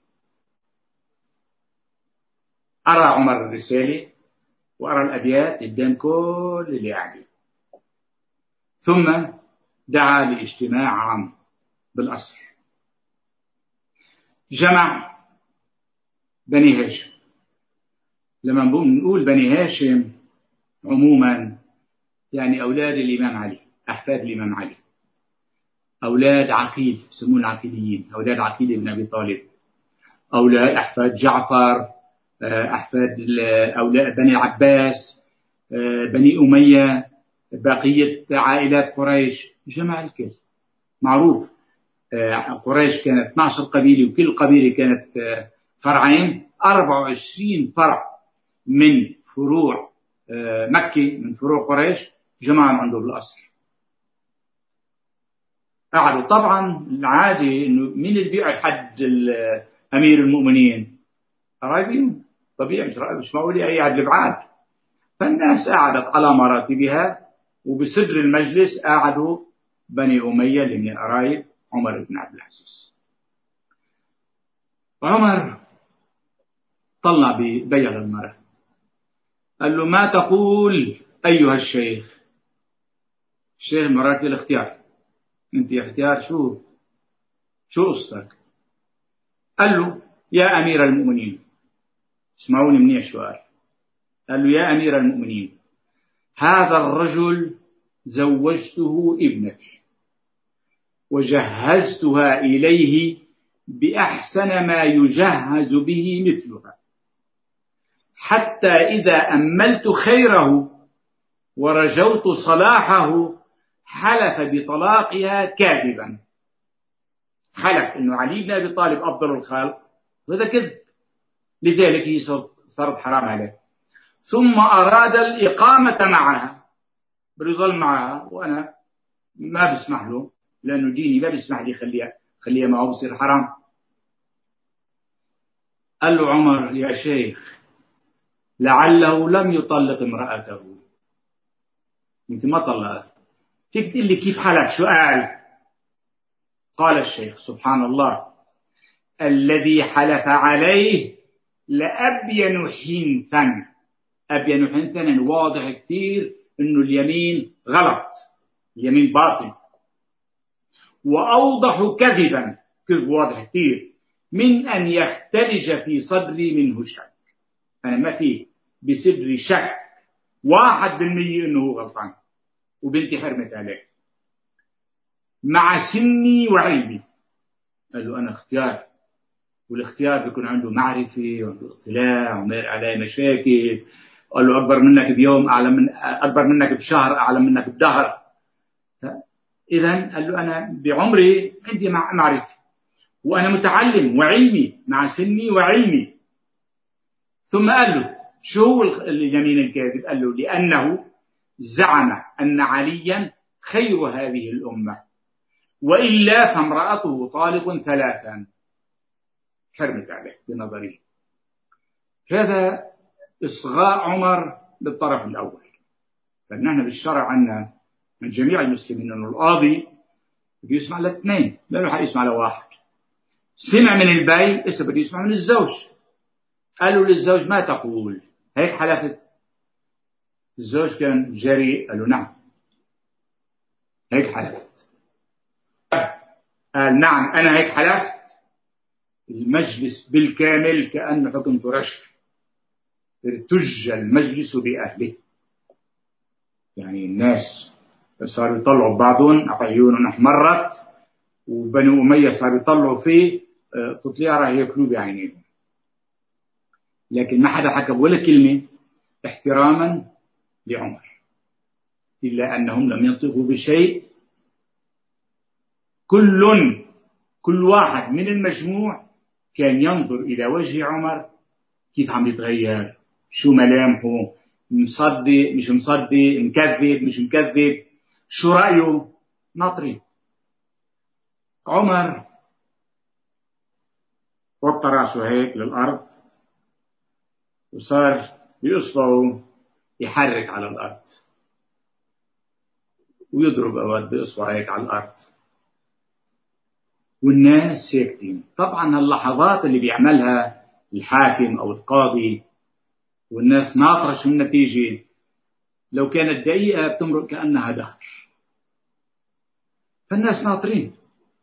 أرى عمر الرسالة وأرى الأبيات قدام كل اللي قاعدين، ثم دعا لاجتماع عام بالقصر، جمع بني هاشم. لما نقول بني هاشم عموما يعني أولاد الإمام علي، أحفاد الإمام علي، أولاد عقيل يسمون العقيليين، أولاد عقيل بن أبي طالب، أولاد أحفاد جعفر، أحفاد أولاد بني عباس، بني أمية، بقية عائلات قريش، جمع الكل معروف. قريش كانت 12 قبيلة، وكل قبيلة كانت فرعين، 24 فرع من فروع مكة، من فروع قريش جمعهم عنده بالقصر. قعدوا طبعا العادي انه مين اللي بيقعد حد امير المؤمنين؟ قرايبين، طبيعي، مش معقول اي حد بعاد. فالناس قعدت على مراتبها، وبصدر المجلس قعدوا بني أمية اللي من قرايب عمر بن عبد العزيز. عمر طلع بيغ المرأة، قال له ما تقول أيها الشيخ؟ الشيخ مرات الاختيار، انت اختيار شو قصتك؟ قال له يا أمير المؤمنين، اسمعوني منيح شو قال له يا أمير المؤمنين، هذا الرجل زوجته ابنتي وجهزتها إليه بأحسن ما يجهز به مثلها، حتى إذا أملت خيره ورجوت صلاحه حلف بطلاقها كاذبا. حلف إنه علي بن أبي طالب أفضل الخلق، وهذا كذب، لذلك هي صارت حرام عليه. ثم أراد الإقامة معها، بده يظل معها، وأنا ما بسمح له لأنه ديني لا بسمح لي خليها معه، بصير حرام. قال له عمر يا شيخ لعله لم يطلق امرأته، يمكن ما طلقها، كيف تقول لي كيف حلف؟ شو قال الشيخ سبحان الله، الذي حلف عليه لأبين حنثا. أبين حنثا واضح كتير إنه اليمين غلط، اليمين باطل. وأوضح كذبا، كذب واضح كتير، من أن يختلج في صدري منه شك. أنا ما في بصدري شك 1% إنه هو غلطان، وبنتي حرمت عليه مع سني وعلمي. قال له أنا اختيار، والاختيار بيكون عنده معرفة وعنده اطلاع ومر عليه مشاكل، قال له أكبر منك بيوم، أكبر منك بشهر، أعلم منك بدهر. إذن قال له أنا بعمري عندي معرفة، وأنا متعلم وعلمي مع سني وعلمي. ثم قال له شو هو اليمين الكاذب؟ قال له لأنه زعم أن عليا خير هذه الأمة، وإلا فامرأته طالق 3. حرمت عليه بنظري. هذا إصغاء عمر للطرف الأول. فنحن بالشرع عندنا من جميع المسلمين أنه القاضي بده يسمع لاثنين، لا له حق يسمع لواحد. سمع من البي، لسه بده يسمع من الزوج. قالوا للزوج ما تقول؟ هيك حلفت؟ الزوج كان جريء، قال له نعم هيك حلفت. قال نعم أنا هيك حلفت. المجلس بالكامل كأنه حكمته رشف، ارتج المجلس بأهله. يعني الناس صاروا يطلعوا بعضهم عيونهم احمرت، وبنو أمية صاروا يطلعوا فيه تطلع راح ياكلوه بعينيهم. لكن ما حدا حكى ولا كلمة احتراما لعمر، إلا أنهم لم ينطقوا بشيء. كل واحد من المجموع كان ينظر إلى وجه عمر كيف عم يتغير، شو ملامحه، مصدق مش مصدق، مكذب مش مكذب، شو رأيه، ناطرين. عمر وطى راسه هيك للأرض، وصار بإصبعه يحرك على الأرض ويضرب أوقات بإصبعه هيك على الأرض، والناس ساكتين. طبعا هاللحظات اللي بيعملها الحاكم أو القاضي والناس ناطرة شو النتيجة، لو كانت دقيقة بتمرق كأنها دهر. فالناس ناطرين،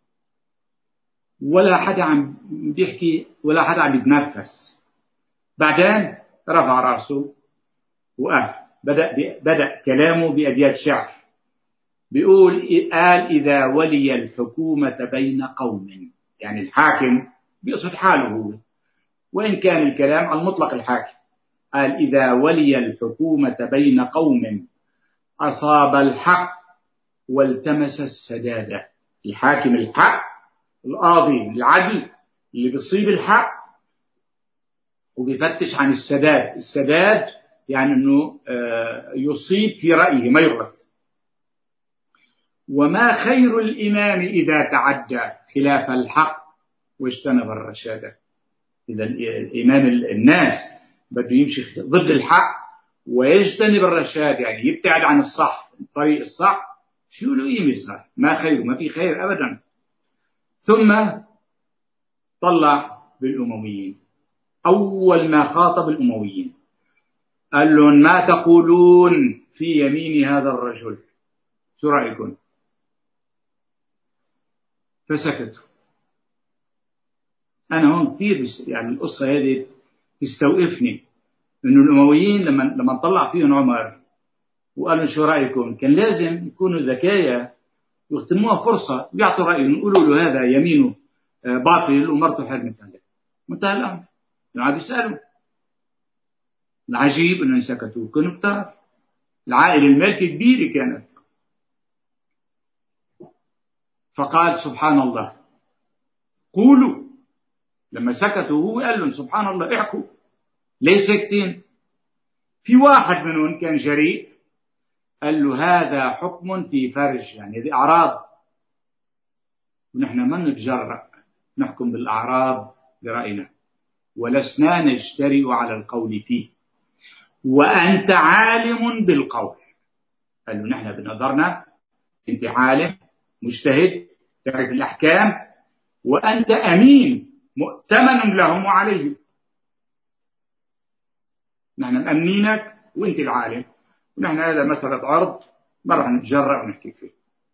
ولا حدا عم بيحكي ولا حدا عم يتنفس. بعدين رفع راسه وقال بدأ كلامه بأبيات شعر. قال إذا ولي الحكومة بين قوم، يعني الحاكم بيقصد حاله هو، وإن كان الكلام عن مطلق الحاكم. قال إذا ولي الحكومة بين قوم أصاب الحق والتمس السداد. الحاكم الحق، القاضي العدل اللي بيصيب الحق وبيفتش عن السداد. السداد يعني أنه يصيب في رأيه ما يغلط. وما خير الإمام إذا تعدى خلاف الحق واجتنب الرشاد. إذا الإمام الناس بده يمشي ضد الحق ويجتنب الرشاد، يعني يبتعد عن الصح، الطريق الصح، شو له قيمة صار؟ ما خير، ما في خير أبدا. ثم طلع بالأمويين. أول ما خاطب الأمويين قال لهم ما تقولون في يمين هذا الرجل؟ شو رأيكم؟ فسكتوا. أنا هون كثير يعني القصة هذه تستوقفني، إنه الأمويين لما طلع فيهم عمر وقالوا شو رأيكم، كان لازم يكونوا ذكايا يختموها فرصة ويعطوا رأيهم، يقولوا له هذا يمينه باطل ومرته حرمت عليه، منتهى الأمر. عم بيسألوا. العجيب إنهم سكتوا، كانوا كتار، العائلة المالكة كبيرة كانت. فقال سبحان الله قولوا. لما سكتوا هو قال لهم سبحان الله احكوا، ليه ساكتين؟ في واحد منهم كان جريء، قال له هذا حكم في فرج، يعني هذه أعراض، ونحن ما نتجرأ نحكم بالأعراض برأينا، ولسنا نجترئ على القول فيه، وأنت عالم بالقول. قال له نحن بنظرنا أنت عالم مجتهد تعرف الأحكام، وأنت أمين مؤتمن لهم وعليهم. نحن مأمنينك وأنت العالم، ونحن هذا مسألة عرض ما راح نتجرأ ونحكي فيه.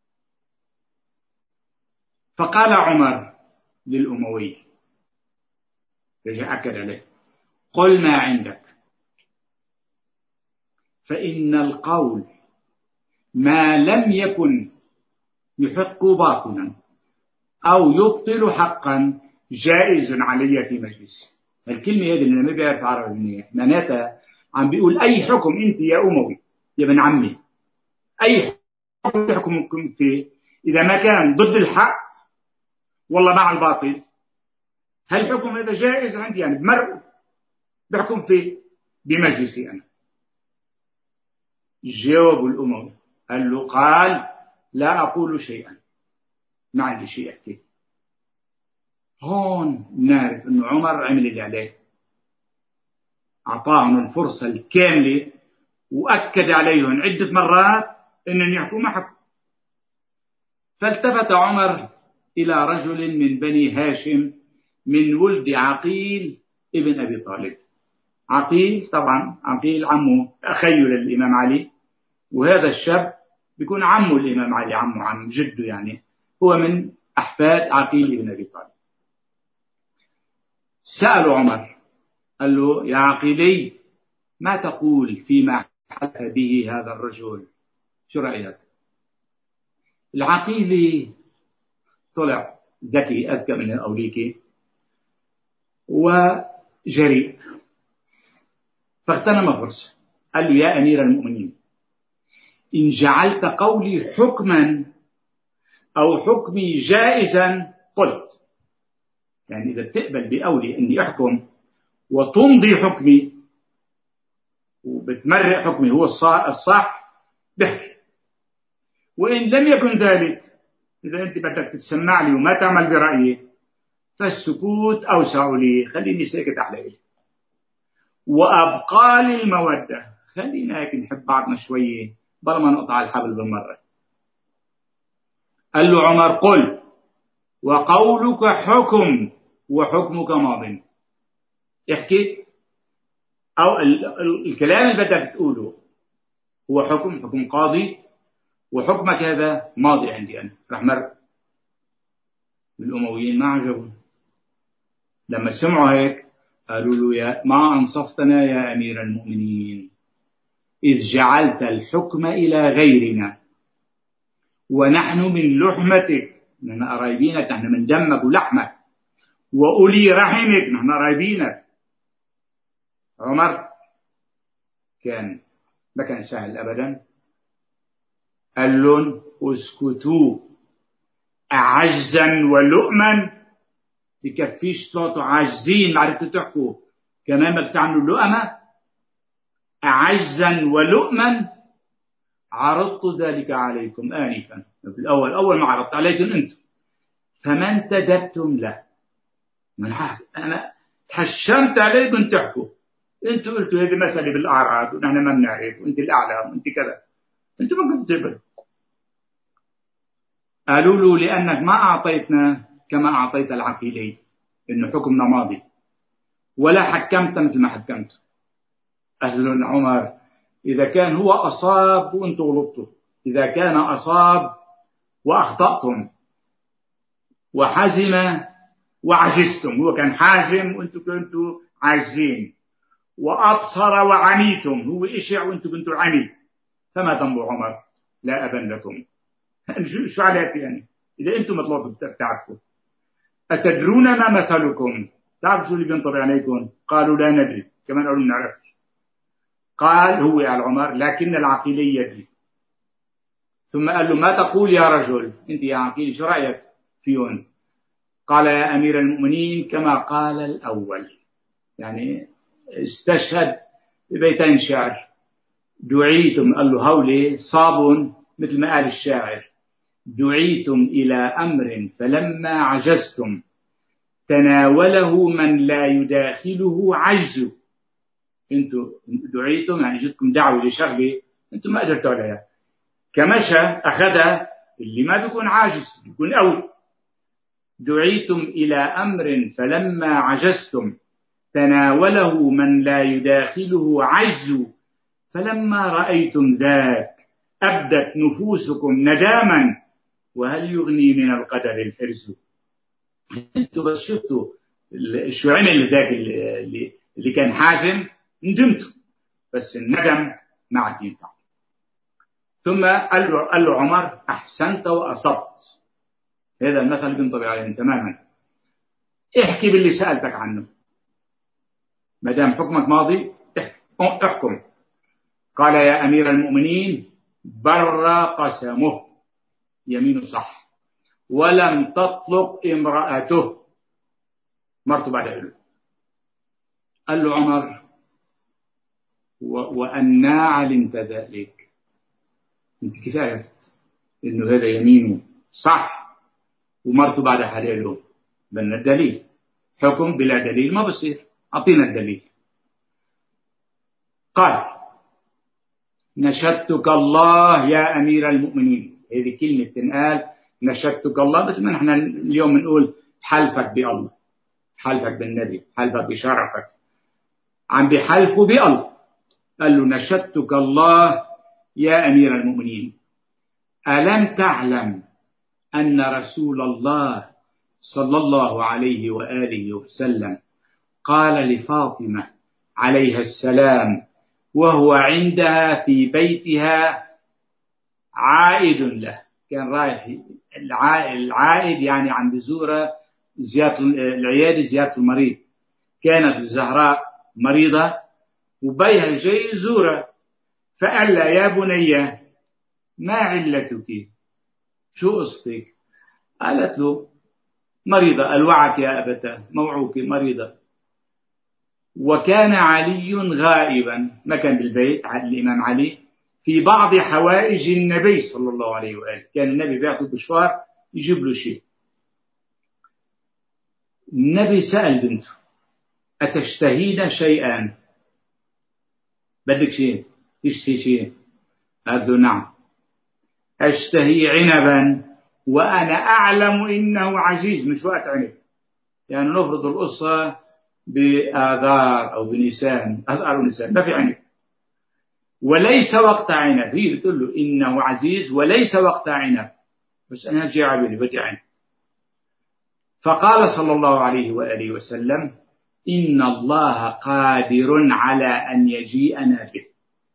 فقال عمر للأموي، رجع أكد عليه، قل ما عندك، فإن القول ما لم يكن يحق باطلا أو يبطل حقا جائز علي في مجلس. الكلمة هذه اللي ما بيعرف عربي منيح معناتها عم بيقول أي حكم أنت يا أموي يا ابن عمي، أي حكم تحكمكم فيه إذا ما كان ضد الحق والله مع الباطل، هالحكم هذا جائز عندي، يعني بمرء بحكم فيه بمجلسي أنا. جاوب الأموي قال له قال لا أقول شيئا، ما عندي شيء أحكي. هون نعرف أنه عمر عمل اللي عليه، أعطاهم الفرصة الكاملة وأكد عليهم عدة مرات أنهم يحكوا ما حكوا. فالتفت عمر إلى رجل من بني هاشم من ولد عقيل ابن أبي طالب. عقيل طبعا عقيل عمه أخيه للإمام علي، وهذا الشاب بيكون عمه الإمام علي، عمه عم جده، يعني هو من أحفاد عقيل ابن أبي طالب. سألوا عمر قال له يا عقيلي ما تقول فيما حدث به هذا الرجل، شو رأيك؟ العقيلي طلع ذكي أذكى من الأوليكي وجريء، فاغتنم فرصة قال له يا أمير المؤمنين إن جعلت قولي حكما أو حكمي جائزا قلت، يعني إذا تقبل بقولي أني أحكم وتمضي حكمي وبتمرق حكمي هو الصح بحكي، وإن لم يكن ذلك، إذا أنت بدك تتسمع لي وما تعمل برأيي فالسكوت أوسع لي، خليني ساكت عليه وأبقى لي المودة، خلينا هيك نحب بعضنا شوية بلا ما نقطع الحبل بالمرة. قال له عمر قل وقولك حكم وحكمك ماض، احكي أو الكلام اللي بدك تقوله هو حكم قاضي، وحكمك هذا ماضي عندي أنا رح مر. الأمويين ما عجبوا، لما سمعوا هيك قالوا له يا ما أنصفتنا يا أمير المؤمنين إذ جعلت الحكم إلى غيرنا ونحن من لحمتك، نحن قرايبينك، نحن من دمك ولحمك، وأولي رحمك، نحن قرايبينك. عمر ما كان سهل أبدا، قال لهم اسكتوا أعجزا ولؤما، بكفيش صوته عاجزين معرفتوا تحكوا كمان ما بتعملوا لؤمة، أعجزا ولؤما عرضت ذلك عليكم آنفا، في الأول أول ما عرضت عليكم أنتم فما انتدبتم له، أنا تحشمت عليكم تحكوا، أنتم قلتوا هذه مسألة بالأعراض ونحن ما بنعرف وأنت الأعلى وأنت كذا، أنتم ما كنتوا تقبلوا. قالوا له لأنك ما أعطيتنا كما أعطيت العقيلي إنه حكمنا ماضي ولا حكمت مثل ما حكمت. أهل عمر إذا كان هو أصاب وأنتم غلطتوا، إذا كان أصاب وأخطأتم وحزم وعجزتم، هو كان حازم وأنتم كنتوا عاجزين، وأبصر وعميتم، هو إشع وأنتم كنتوا عمي، فما ذنب عمر لا أبا لكم. شو عليك يعني إذا أنتم مطلوب تعرفوا. أتدرون ما مثلكم، تعرفوا شو اللي بينطبع عليكم؟ قالوا لا ندري، كمان قالوا نعرف. قال هو قال عمر لكن العقيلي يدري. ثم قال له ما تقول يا رجل أنت يا عقيل شو رأيك فيهم؟ قال يا أمير المؤمنين كما قال الأول، يعني استشهد ببيتين شعر. دعيتم، قال له هولي صاب مثل ما قال الشاعر، دعيتم إلى أمر فلما عجزتم تناوله من لا يداخله عجز. انتم دعيتم يعني جتكم دعوة لشغلة انتم ما قدرتوا عليها، كمشى أخذها اللي ما بيكون عاجز بيكون قوي. دعيتم إلى أمر فلما عجزتم تناوله من لا يداخله عجز، فلما رأيتم ذاك أبدت نفوسكم نداما، وهل يغني من القدر الحرز. انتوا بس شفتوا شو عمل ذاك اللي كان حازم ندمتوا، بس الندم ما عاد ينفع. ثم قال له عمر أحسنت وأصبت، هذا المثل اللي بينطبق عليهم تماما. احكي باللي سألتك عنه، ما دام حكمك ماضي احكي. احكم. قال يا أمير المؤمنين بر قسمه، يمينه صح، ولم تطلق امرأته، مرته بعد له. قال له عمر وأنا علمت ذلك؟ انت كيف عرفت انه هذا يمينه صح ومرته بعد حلاله؟ بدنا الدليل. حكم بلا دليل ما بصير، أعطينا الدليل. قال نشدتك الله يا أمير المؤمنين. هذه كلمة تنقال نشدتك الله، مثل ما نحن اليوم نقول حلفك بالله، حلفك بالنبي، حلفك بشرفك، عم بحلفوا بالله. قال له نشدتك الله يا أمير المؤمنين ألم تعلم أن رسول الله صلى الله عليه وآله وسلم قال لفاطمة عليها السلام وهو عندها في بيتها عائد له، كان رايح العائد يعني عم بزورة زيارة العيادة، زيارة المريض. كانت الزهراء مريضة وبيها جاي يزورها، فقال لها يا بني ما علتك، شو قصتك؟ قالت له مريضة. قال وعك يا أبتاه، موعوك مريضة. وكان علي غائبا، ما كان بالبيت الإمام علي، في بعض حوائج النبي صلى الله عليه وآله، كان النبي بيعطي مشوار يجيب له شيء. النبي سأل بنته أتشتهين شيئا؟ بدك شيء؟ تشتهي شيء؟ قالت له نعم أشتهي عنبا وأنا أعلم إنه عزيز. مش وقت عنب، يعني نفرض القصة بآذار أو بنيسان، آذار ونيسان ما في عنب، وليس وقت عنب. هي بتقول له إنه عزيز وليس وقت عنب، بس أنا جاي بدي عنب. فقال صلى الله عليه وآله وسلم إن الله قادر على أن يجيئنا به.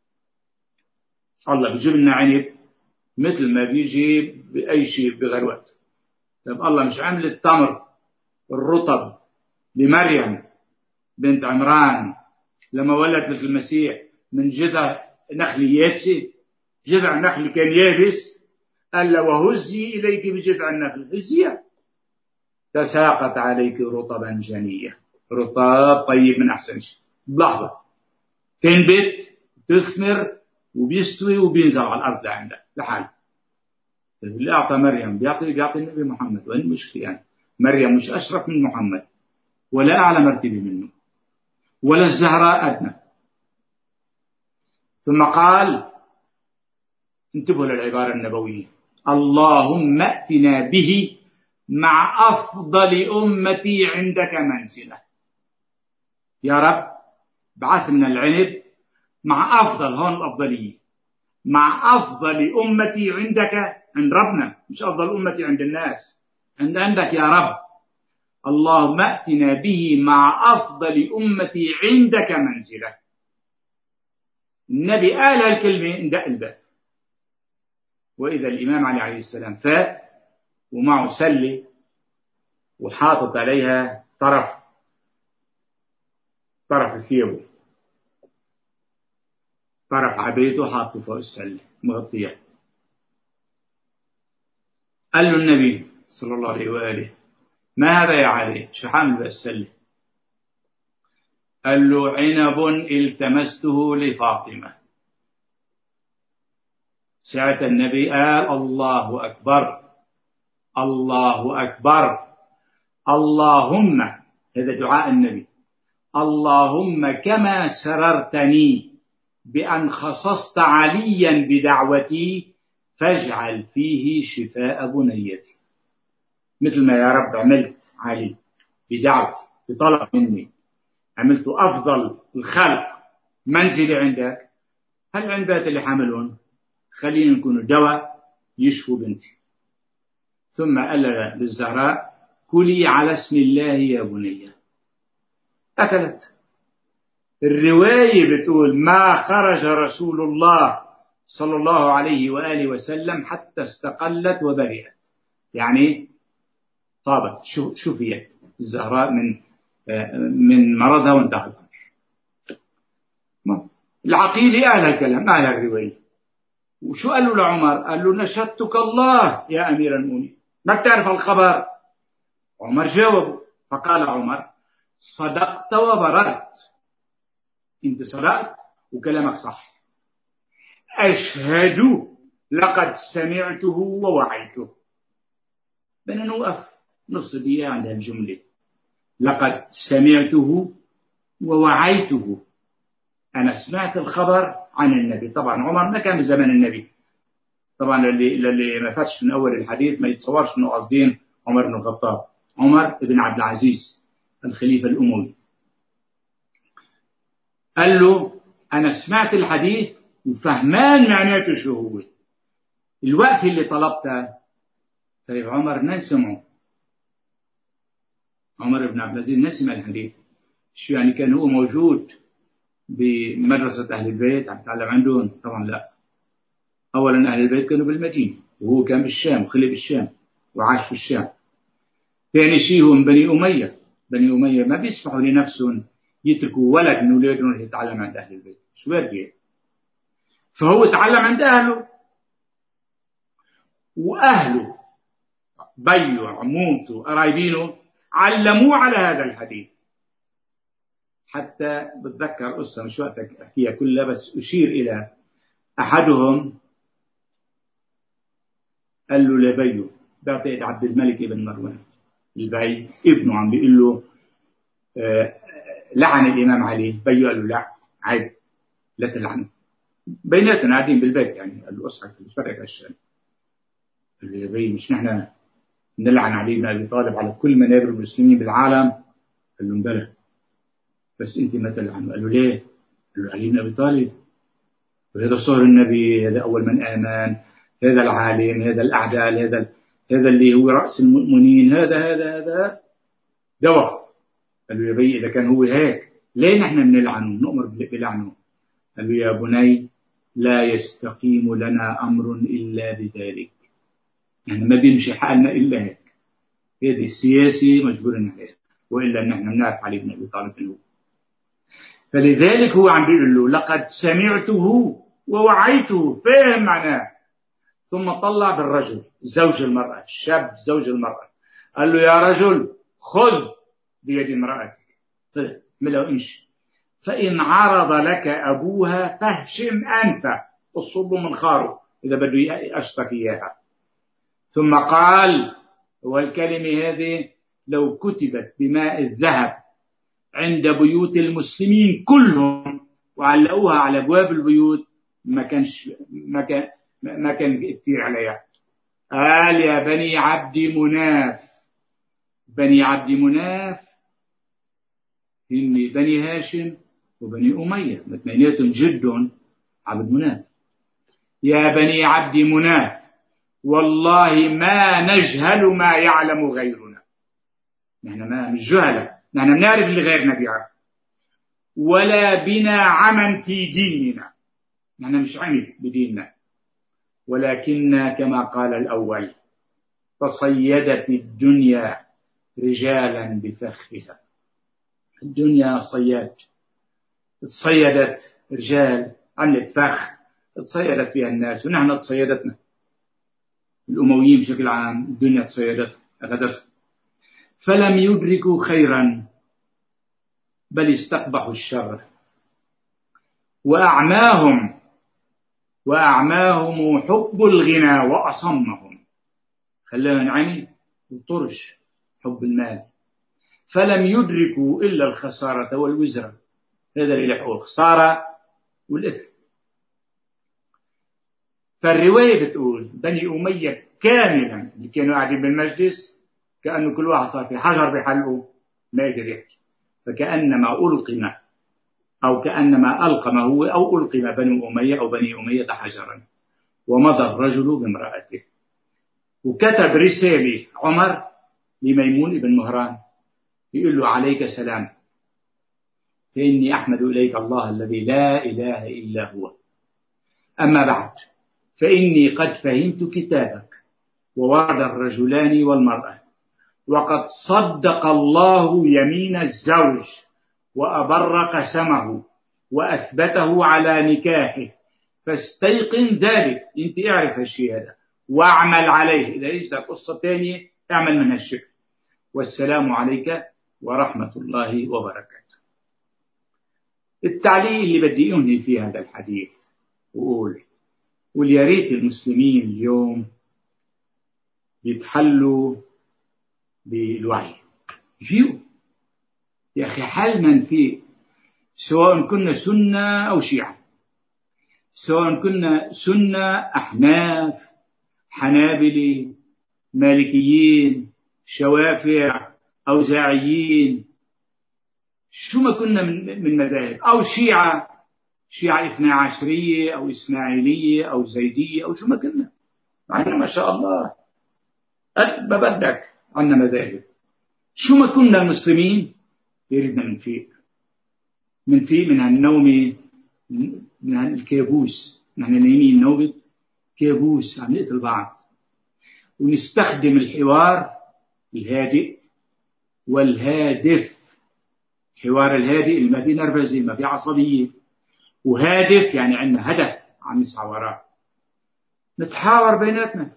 الله بيجيب لنا عنب مثل ما بيجي بأي شيء بغير وقت. طب الله مش عمل التمر الرطب لمريم بنت عمران لما ولدت المسيح من جذع نخل يابسة؟ جذع نخل كان يابس، قال له وهزي إليك بجذع النخل، هزيها تساقط عليك رطبا جنيا. رطب طيب من أحسن شيء، بلحظة تنبت تثمر وبيستوي وبينزل على الأرض لعندك لحاله. اللي أعطى مريم بيعطي النبي محمد، وين المشكلة يعني؟ مريم مش أشرف من محمد ولا أعلى مرتبة منه ولا الزهراء أدنى. ثم قال انتبهوا للعبارة النبوية اللهم ائتنا به مع أفضل أمتي عندك منزلة. يا رب بعث من العنب مع أفضل، هون الأفضلية، مع أفضل أمتي عندك، عند ربنا، مش أفضل أمتي عند الناس، عندك يا رب. اللهم ائتنا به مع أفضل أمتي عندك منزلة. النبي قال الكلمة اندق الباب، وإذا الإمام علي عليه السلام فات ومعه سلة وحاطط عليها طرف الثياب، طرف عبيته حاطه فوق السلة مغطية. قال له النبي صلى الله عليه وآله ما هذا يا علي؟ شو حامل بالسلة؟ قال له عنب التمسته لفاطمة. ساعة النبي قال الله أكبر، الله أكبر، اللهم، هذا دعاء النبي، اللهم كما سررتني بأن خصصت عليا بدعوتي فاجعل فيه شفاء بنيتي. مثل ما يا رب عملت علي بدعوتي بطلب مني، عملت أفضل الخلق منزلي عندك، هل عندك اللي حملون خلينا نكون دواء يشفوا بنتي. ثم قال للزهراء كلي على اسم الله يا بني. أكلت. الرواية بتقول ما خرج رسول الله صلى الله عليه وآله وسلم حتى استقلت وبرئت، يعني طابت شفيت الزهراء من مرضها وانتهى الأمر. العقيلي أهل الكلام أهل الرواية. وشو قال له لعمر؟ قال له نشدتك الله يا أمير المؤمنين، ما بتعرف الخبر؟ عمر جاوب، فقال عمر صدقت وبررت، انت صدقت وكلامك صح، أشهد لقد سمعته ووعيته. بدنا نوقف نص دقيقة عند الجملة لقد سمعته ووعيته. أنا سمعت الخبر عن النبي. طبعا عمر ما كان بزمن النبي، طبعا اللي ما فاتش من أول الحديث ما يتصورش أنه قصدين عمر بن الخطاب، عمر بن عبد العزيز الخليفة الأموي. قال له أنا سمعت الحديث وفهمان معناته شو هو. الوقت اللي طلبته، طيب عمر ما سمعه، عمر بن عبد العزيز ما سمع الحديث. شو يعني كان هو موجود بمدرسة أهل البيت عم يتعلم عندهم؟ طبعا لا. أولا أهل البيت كانوا بالمدينة وهو كان بالشام، خلي بالشام وعاش بالشام. ثاني شيء هو من بني أمية، بني أمية ما بيسمحوا لنفسهم يتركوا ولد من أولادهم يتعلم عند أهل البيت، شو بدي. فهو تعلم عند أهله، وأهله بيو عمومته قرايبينه علموه على هذا الحديث. حتى بتذكر قصة مش وقت أحكيها كلها، بس أشير إلى أحدهم قال له لبيو، بعتقد عبد الملك ابن مروان، البي ابنه عم بيقول له لعن الإمام علي. بيو قال له لا عيب لا تلعنه، بيناتنا قاعدين بالبيت يعني. قال له اصحك مش فرق هالشيء. قال له يا بي مش نحن نلعن علي بن أبي طالب على كل منابر المسلمين بالعالم؟ قال له بلى، بس انت ما تلعنه. قال له ليه؟ قال له علي بن أبي طالب، وهذا صهر النبي، هذا أول من آمن، هذا العالم، هذا الأعدال، هذا اللي هو رأس المؤمنين، هذا دواء. قال له يا بي إذا كان هو هيك ليه نحن بنلعنه نؤمر بلعنه؟ قال له يا بني لا يستقيم لنا أمر إلا بذلك، يعني ما بيمشي حالنا إلا هيك، هذه السياسة مجبورين عليها، وإلا نحن بنعرف علي بن أبي طالب هو. فلذلك هو عم بيقول له لقد سمعته ووعيته، فاهم معناه. ثم طلع بالرجل زوج المرأة، الشاب زوج المرأة، قال له يا رجل خذ بيد امرأتك ملو إنش، فإن عرض لك أبوها فاهشم أنفه، الصب من خاره إذا بده أشتكي إياها. ثم قال، والكلمة هذه لو كتبت بماء الذهب عند بيوت المسلمين كلهم وعلقوها على أبواب البيوت ما كان كتير عليها. قال يا بني عبد مناف، بني عبد مناف هن بني هاشم وبني أمية، اثنيناتهم جدهم عبد مناف. يا بني عبد مناف والله ما نجهل ما يعلم غيرنا، نحن ما مش جهلة، نحن بنعرف اللي غيرنا بيعرف، ولا بنا عمى في ديننا، نحن مش عمي بديننا، ولكن كما قال الأول تصيدت الدنيا رجالا بفخها. الدنيا صياد، تصيدت رجال عملت فخ تصيدت فيها الناس، ونحن تصيدتنا الأمويين بشكل عام، الدنيا تصيدت أخذته. فلم يدركوا خيرا بل استقبحوا الشر، وأعماهم حب الغنى وأصمهم، خلاهم عمي وطرش حب المال. فلم يدركوا إلا الخسارة والوزر، هذا اللي لحقوا الخسارة والإثم. فالرواية بتقول بني أمية كاملا اللي كانوا قاعدين بالمجلس كأنه كل واحد صار في حجر بحلقه ما يقدر يحكي، فكأنما ألقم أو كأنما ألقم هو أو ألقم بني أمية أو بني أمية حجرا، ومضى الرجل بامرأته. وكتب رسالة عمر لميمون بن مهران يقول له عليك سلام، فإني أحمد إليك الله الذي لا إله إلا هو، أما بعد فإني قد فهمت كتابك ووعد الرجلان والمرأة، وقد صدق الله يمين الزوج وأبر قسمه، وأثبته على نكاحه، فاستيقن ذلك، أنت اعرف هالشيء هذا واعمل عليه. إذا إجت قصة ثانية اعمل منها الشكل. والسلام عليك ورحمة الله وبركاته. التعليق اللي بدي أنهي في هذا الحديث وقول يا ريت المسلمين اليوم يتحلوا بالوعي. فيه يا أخي حل من فيه، سواء كنا سنة أو شيعة، سواء كنا سنة أحناف حنابلي مالكيين شوافع أوزاعيين، شو ما كنا من مذاهب، أو شيعة 12 أو إسماعيلية أو زيدية أو شو ما كنا، عنا ما شاء الله قد ما بدك عنا مذاهب. شو ما كنا المسلمين يريدنا من هالنوم، من هالكابوس، نحن نايمين نوبة كابوس عم نقتل بعض، ونستخدم الحوار الهادئ والهادف. الحوار الهادئ اللي ما فيه نرفزة ما فيه عصبية، وهادف يعني عندنا هدف عم نسعى وراه، نتحاور بيناتنا،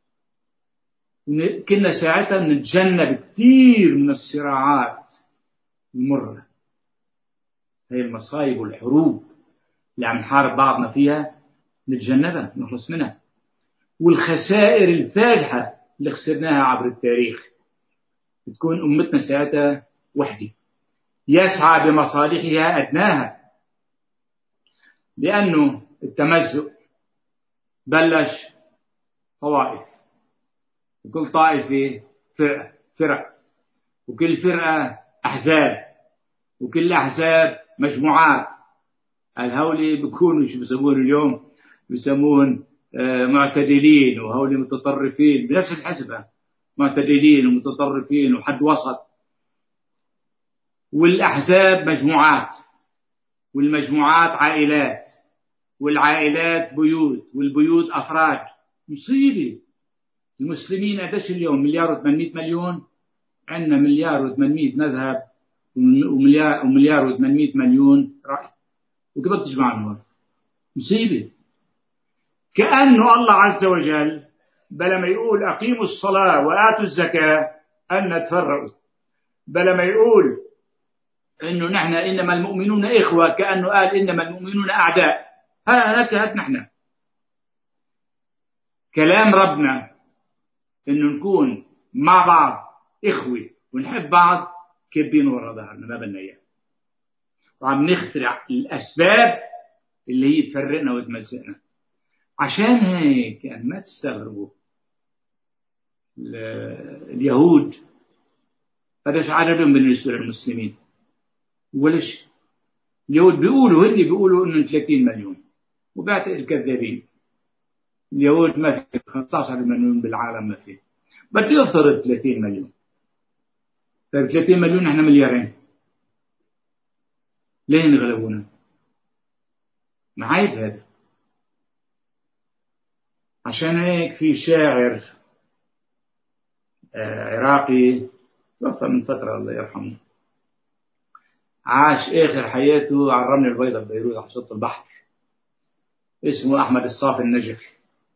كنا ساعتها نتجنب كثير من الصراعات المرة. هي المصايب والحروب اللي عم نحارب بعضنا فيها نتجنبها نخلص منها، والخسائر الفادحة اللي خسرناها عبر التاريخ تكون أمتنا ساعتها وحدة يسعى بمصالحها أدناها. لأنه التمزق بلش طوائف، وكل طائفة فرق، وكل فرقة أحزاب، وكل أحزاب مجموعات. هؤلاء بيكونوا شو بيسمون اليوم، بيسمون معتدلين، وهؤلاء متطرفين بنفس الحسبة، معتدلين ومتطرفين وحد وسط. والأحزاب مجموعات، والمجموعات عائلات، والعائلات بيوت، والبيوت أفراد. مصيبة. المسلمين قديش اليوم؟ 1,800,000,000. عندنا 1,800,000,000 مذهب، و1,800,000,000 رأي، وكيف تجمعهم؟ مصيبة. كأنه الله عز وجل بلا ما يقول أقيموا الصلاة وآتوا الزكاة أن تفرقوا، بلا ما يقول إنه نحن إنما المؤمنون إخوة، كأنه قال إنما المؤمنون أعداء. هات نحن كلام ربنا إنه نكون مع بعض إخوة ونحب بعض، كبين ورا ظهرنا ما بدنا إياه، وعم نخترع الأسباب اللي هي تفرقنا وتمزقنا. عشان هيك يعني ما تستغربوا اليهود قديش عددهم بالنسبة للمسلمين ولا شيء. اليهود بيقولوا إنه 30 مليون، وبعتقد الكذابين. اليهود ما في 15 مليون بالعالم، ما في. بدي أفترض 30 مليون. طيب 30 مليون نحن مليارين، ليه يغلبونا؟ ما عيب هذا. عشان هيك في شاعر عراقي توفى من فترة الله يرحمه، عاش آخر حياته على الرمل البيضاء ببيروت على شط البحر، اسمه أحمد الصافي النجفي.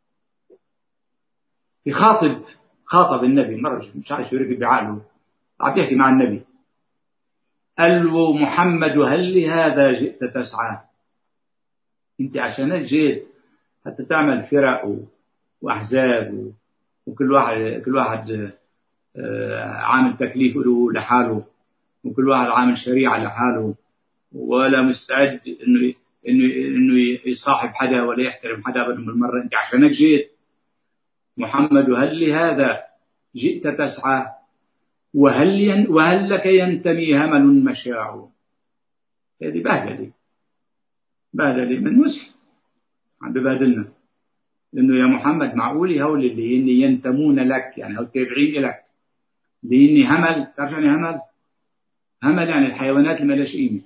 خاطب النبي مرة، مش عارف شو ركب بعقله، عم يحكي مع النبي، قال له محمد هل لهذا جئت تسعى؟ انت عشان جيت حتى تعمل فرق واحزاب، وكل واحد عامل تكليف له لحاله، وكل واحد عامل شريعة لحاله، ولا مستعد انه يصاحب حدا ولا يحترم حدا ابدا بالمرة. انت عشانك جيت محمد هل لهذا جئت تسعى؟ وهل لك ينتمي همل مشاع؟ هذه بهدلة من مسلم عم ببهدلنا، انه يا محمد معقولي هول اللي ينتمون لك، يعني هو التابعين لك، اللي همل. تعرف يعني همل يعني الحيوانات اللي ما لهاش قيمه.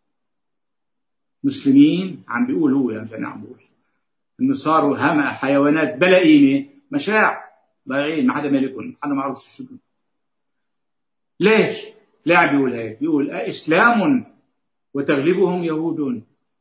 مسلمين عم بيقول هو، يعني عم بيقول انه صاروا حيوانات بلا قيمه، مشاع ضايعين، ما حدا مالكهم، ما حدا ما عرفش شو. ليش؟ ليه عم بيقول هيك؟ بيقول اسلام وتغلبهم يهود.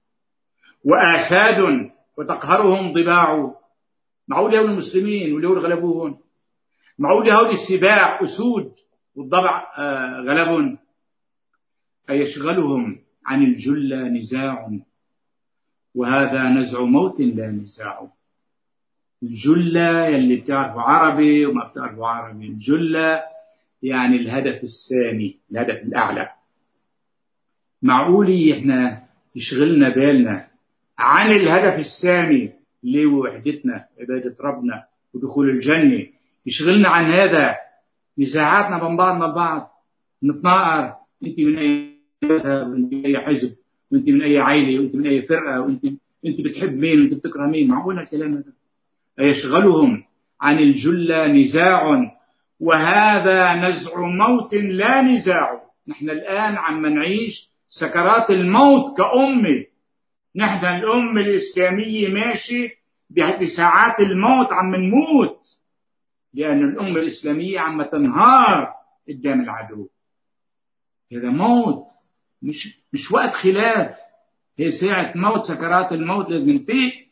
وآساد وتقهرهم ضباع. معقول هؤلاء المسلمين واللي غلبوهم؟ معقول هؤلاء السباع أسود والضبع غلبهم؟ أيشغلهم عن الجلة نزاع وهذا نزع موت لا نزاع. الجلة يلي بتعرفوا عربي وما بتعرفوا عربي، الجلة يعني الهدف السامي، الهدف الأعلى. معقولي احنا يشغلنا بالنا عن الهدف السامي اللي هو وحدتنا، عبادة ربنا ودخول الجنة، يشغلنا عن هذا نزاعاتنا بين بعضنا البعض، نتناقر، انت من اي مذهب وانت من اي حزب وانت من اي عائله وانت من اي فرقه وانت بتحب مين وانت بتكره مين؟ معقول الكلام هذا؟ يشغلهم عن الجلة نزاع وهذا نزع موت لا نزاع. نحن الآن عم نعيش سكرات الموت كأمة، نحن الأمة الإسلامية ماشي بساعات الموت عم نموت، لأن الأمة الإسلامية عم تنهار قدام العدو. هذا موت، مش وقت خلاف، هي ساعة موت، سكرات الموت لازم نفيق.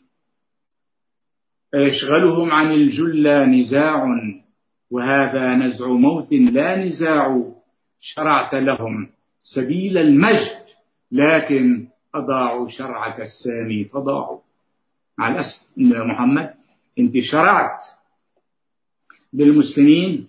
يشغلهم عن الجلة نزاع وهذا نزع موت لا نزاع. شرعت لهم سبيل المجد لكن أضاعوا شرعك السامي فضاعوا. مع الأسف إن محمد أنت شرعت للمسلمين،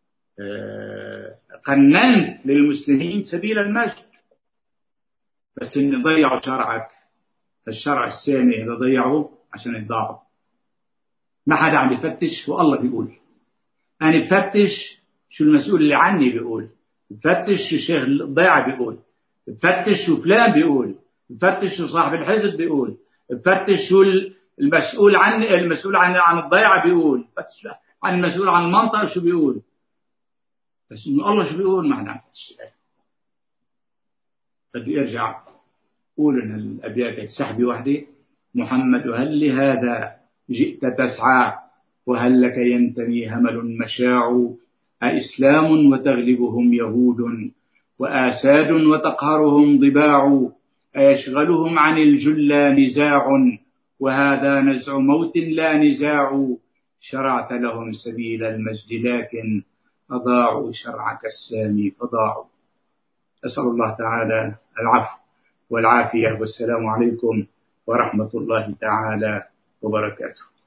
قننت للمسلمين سبيل المجد، بس إن ضيعوا شرعك، الشرع السامي هذا ضيعوه عشان يضاعوا. ما حدا عم يفتش، والله بيقول أنا بفتش شو المسؤول اللي عني بيقول، بفتش شو الشيخ الضيعة بيقول، بفتش شو فلان بيقول، بفتش شو صاحب الحزب بيقول، بفتش شو المسؤول عن الضيعة بيقول، بفتش عن المسؤول عن المنطقة شو بيقول، بس إنه الله شو بيقول ما حدا عم يفتش. بدي أرجع أقول إن الأبيات سحبة واحدة. محمد هل لهذا جئت تسعى وهل لك ينتمي همل مشاع. أإسلام وتغلبهم يهود وآساد وتقهرهم ضباع. أيشغلهم عن الجلة نزاع وهذا نزع موت لا نزاع. شرعت لهم سبيل المجد لكن أضاعوا شرعك السامي فضاعوا. أسأل الله تعالى العفو والعافية والسلام عليكم ورحمة الله تعالى وبركاته.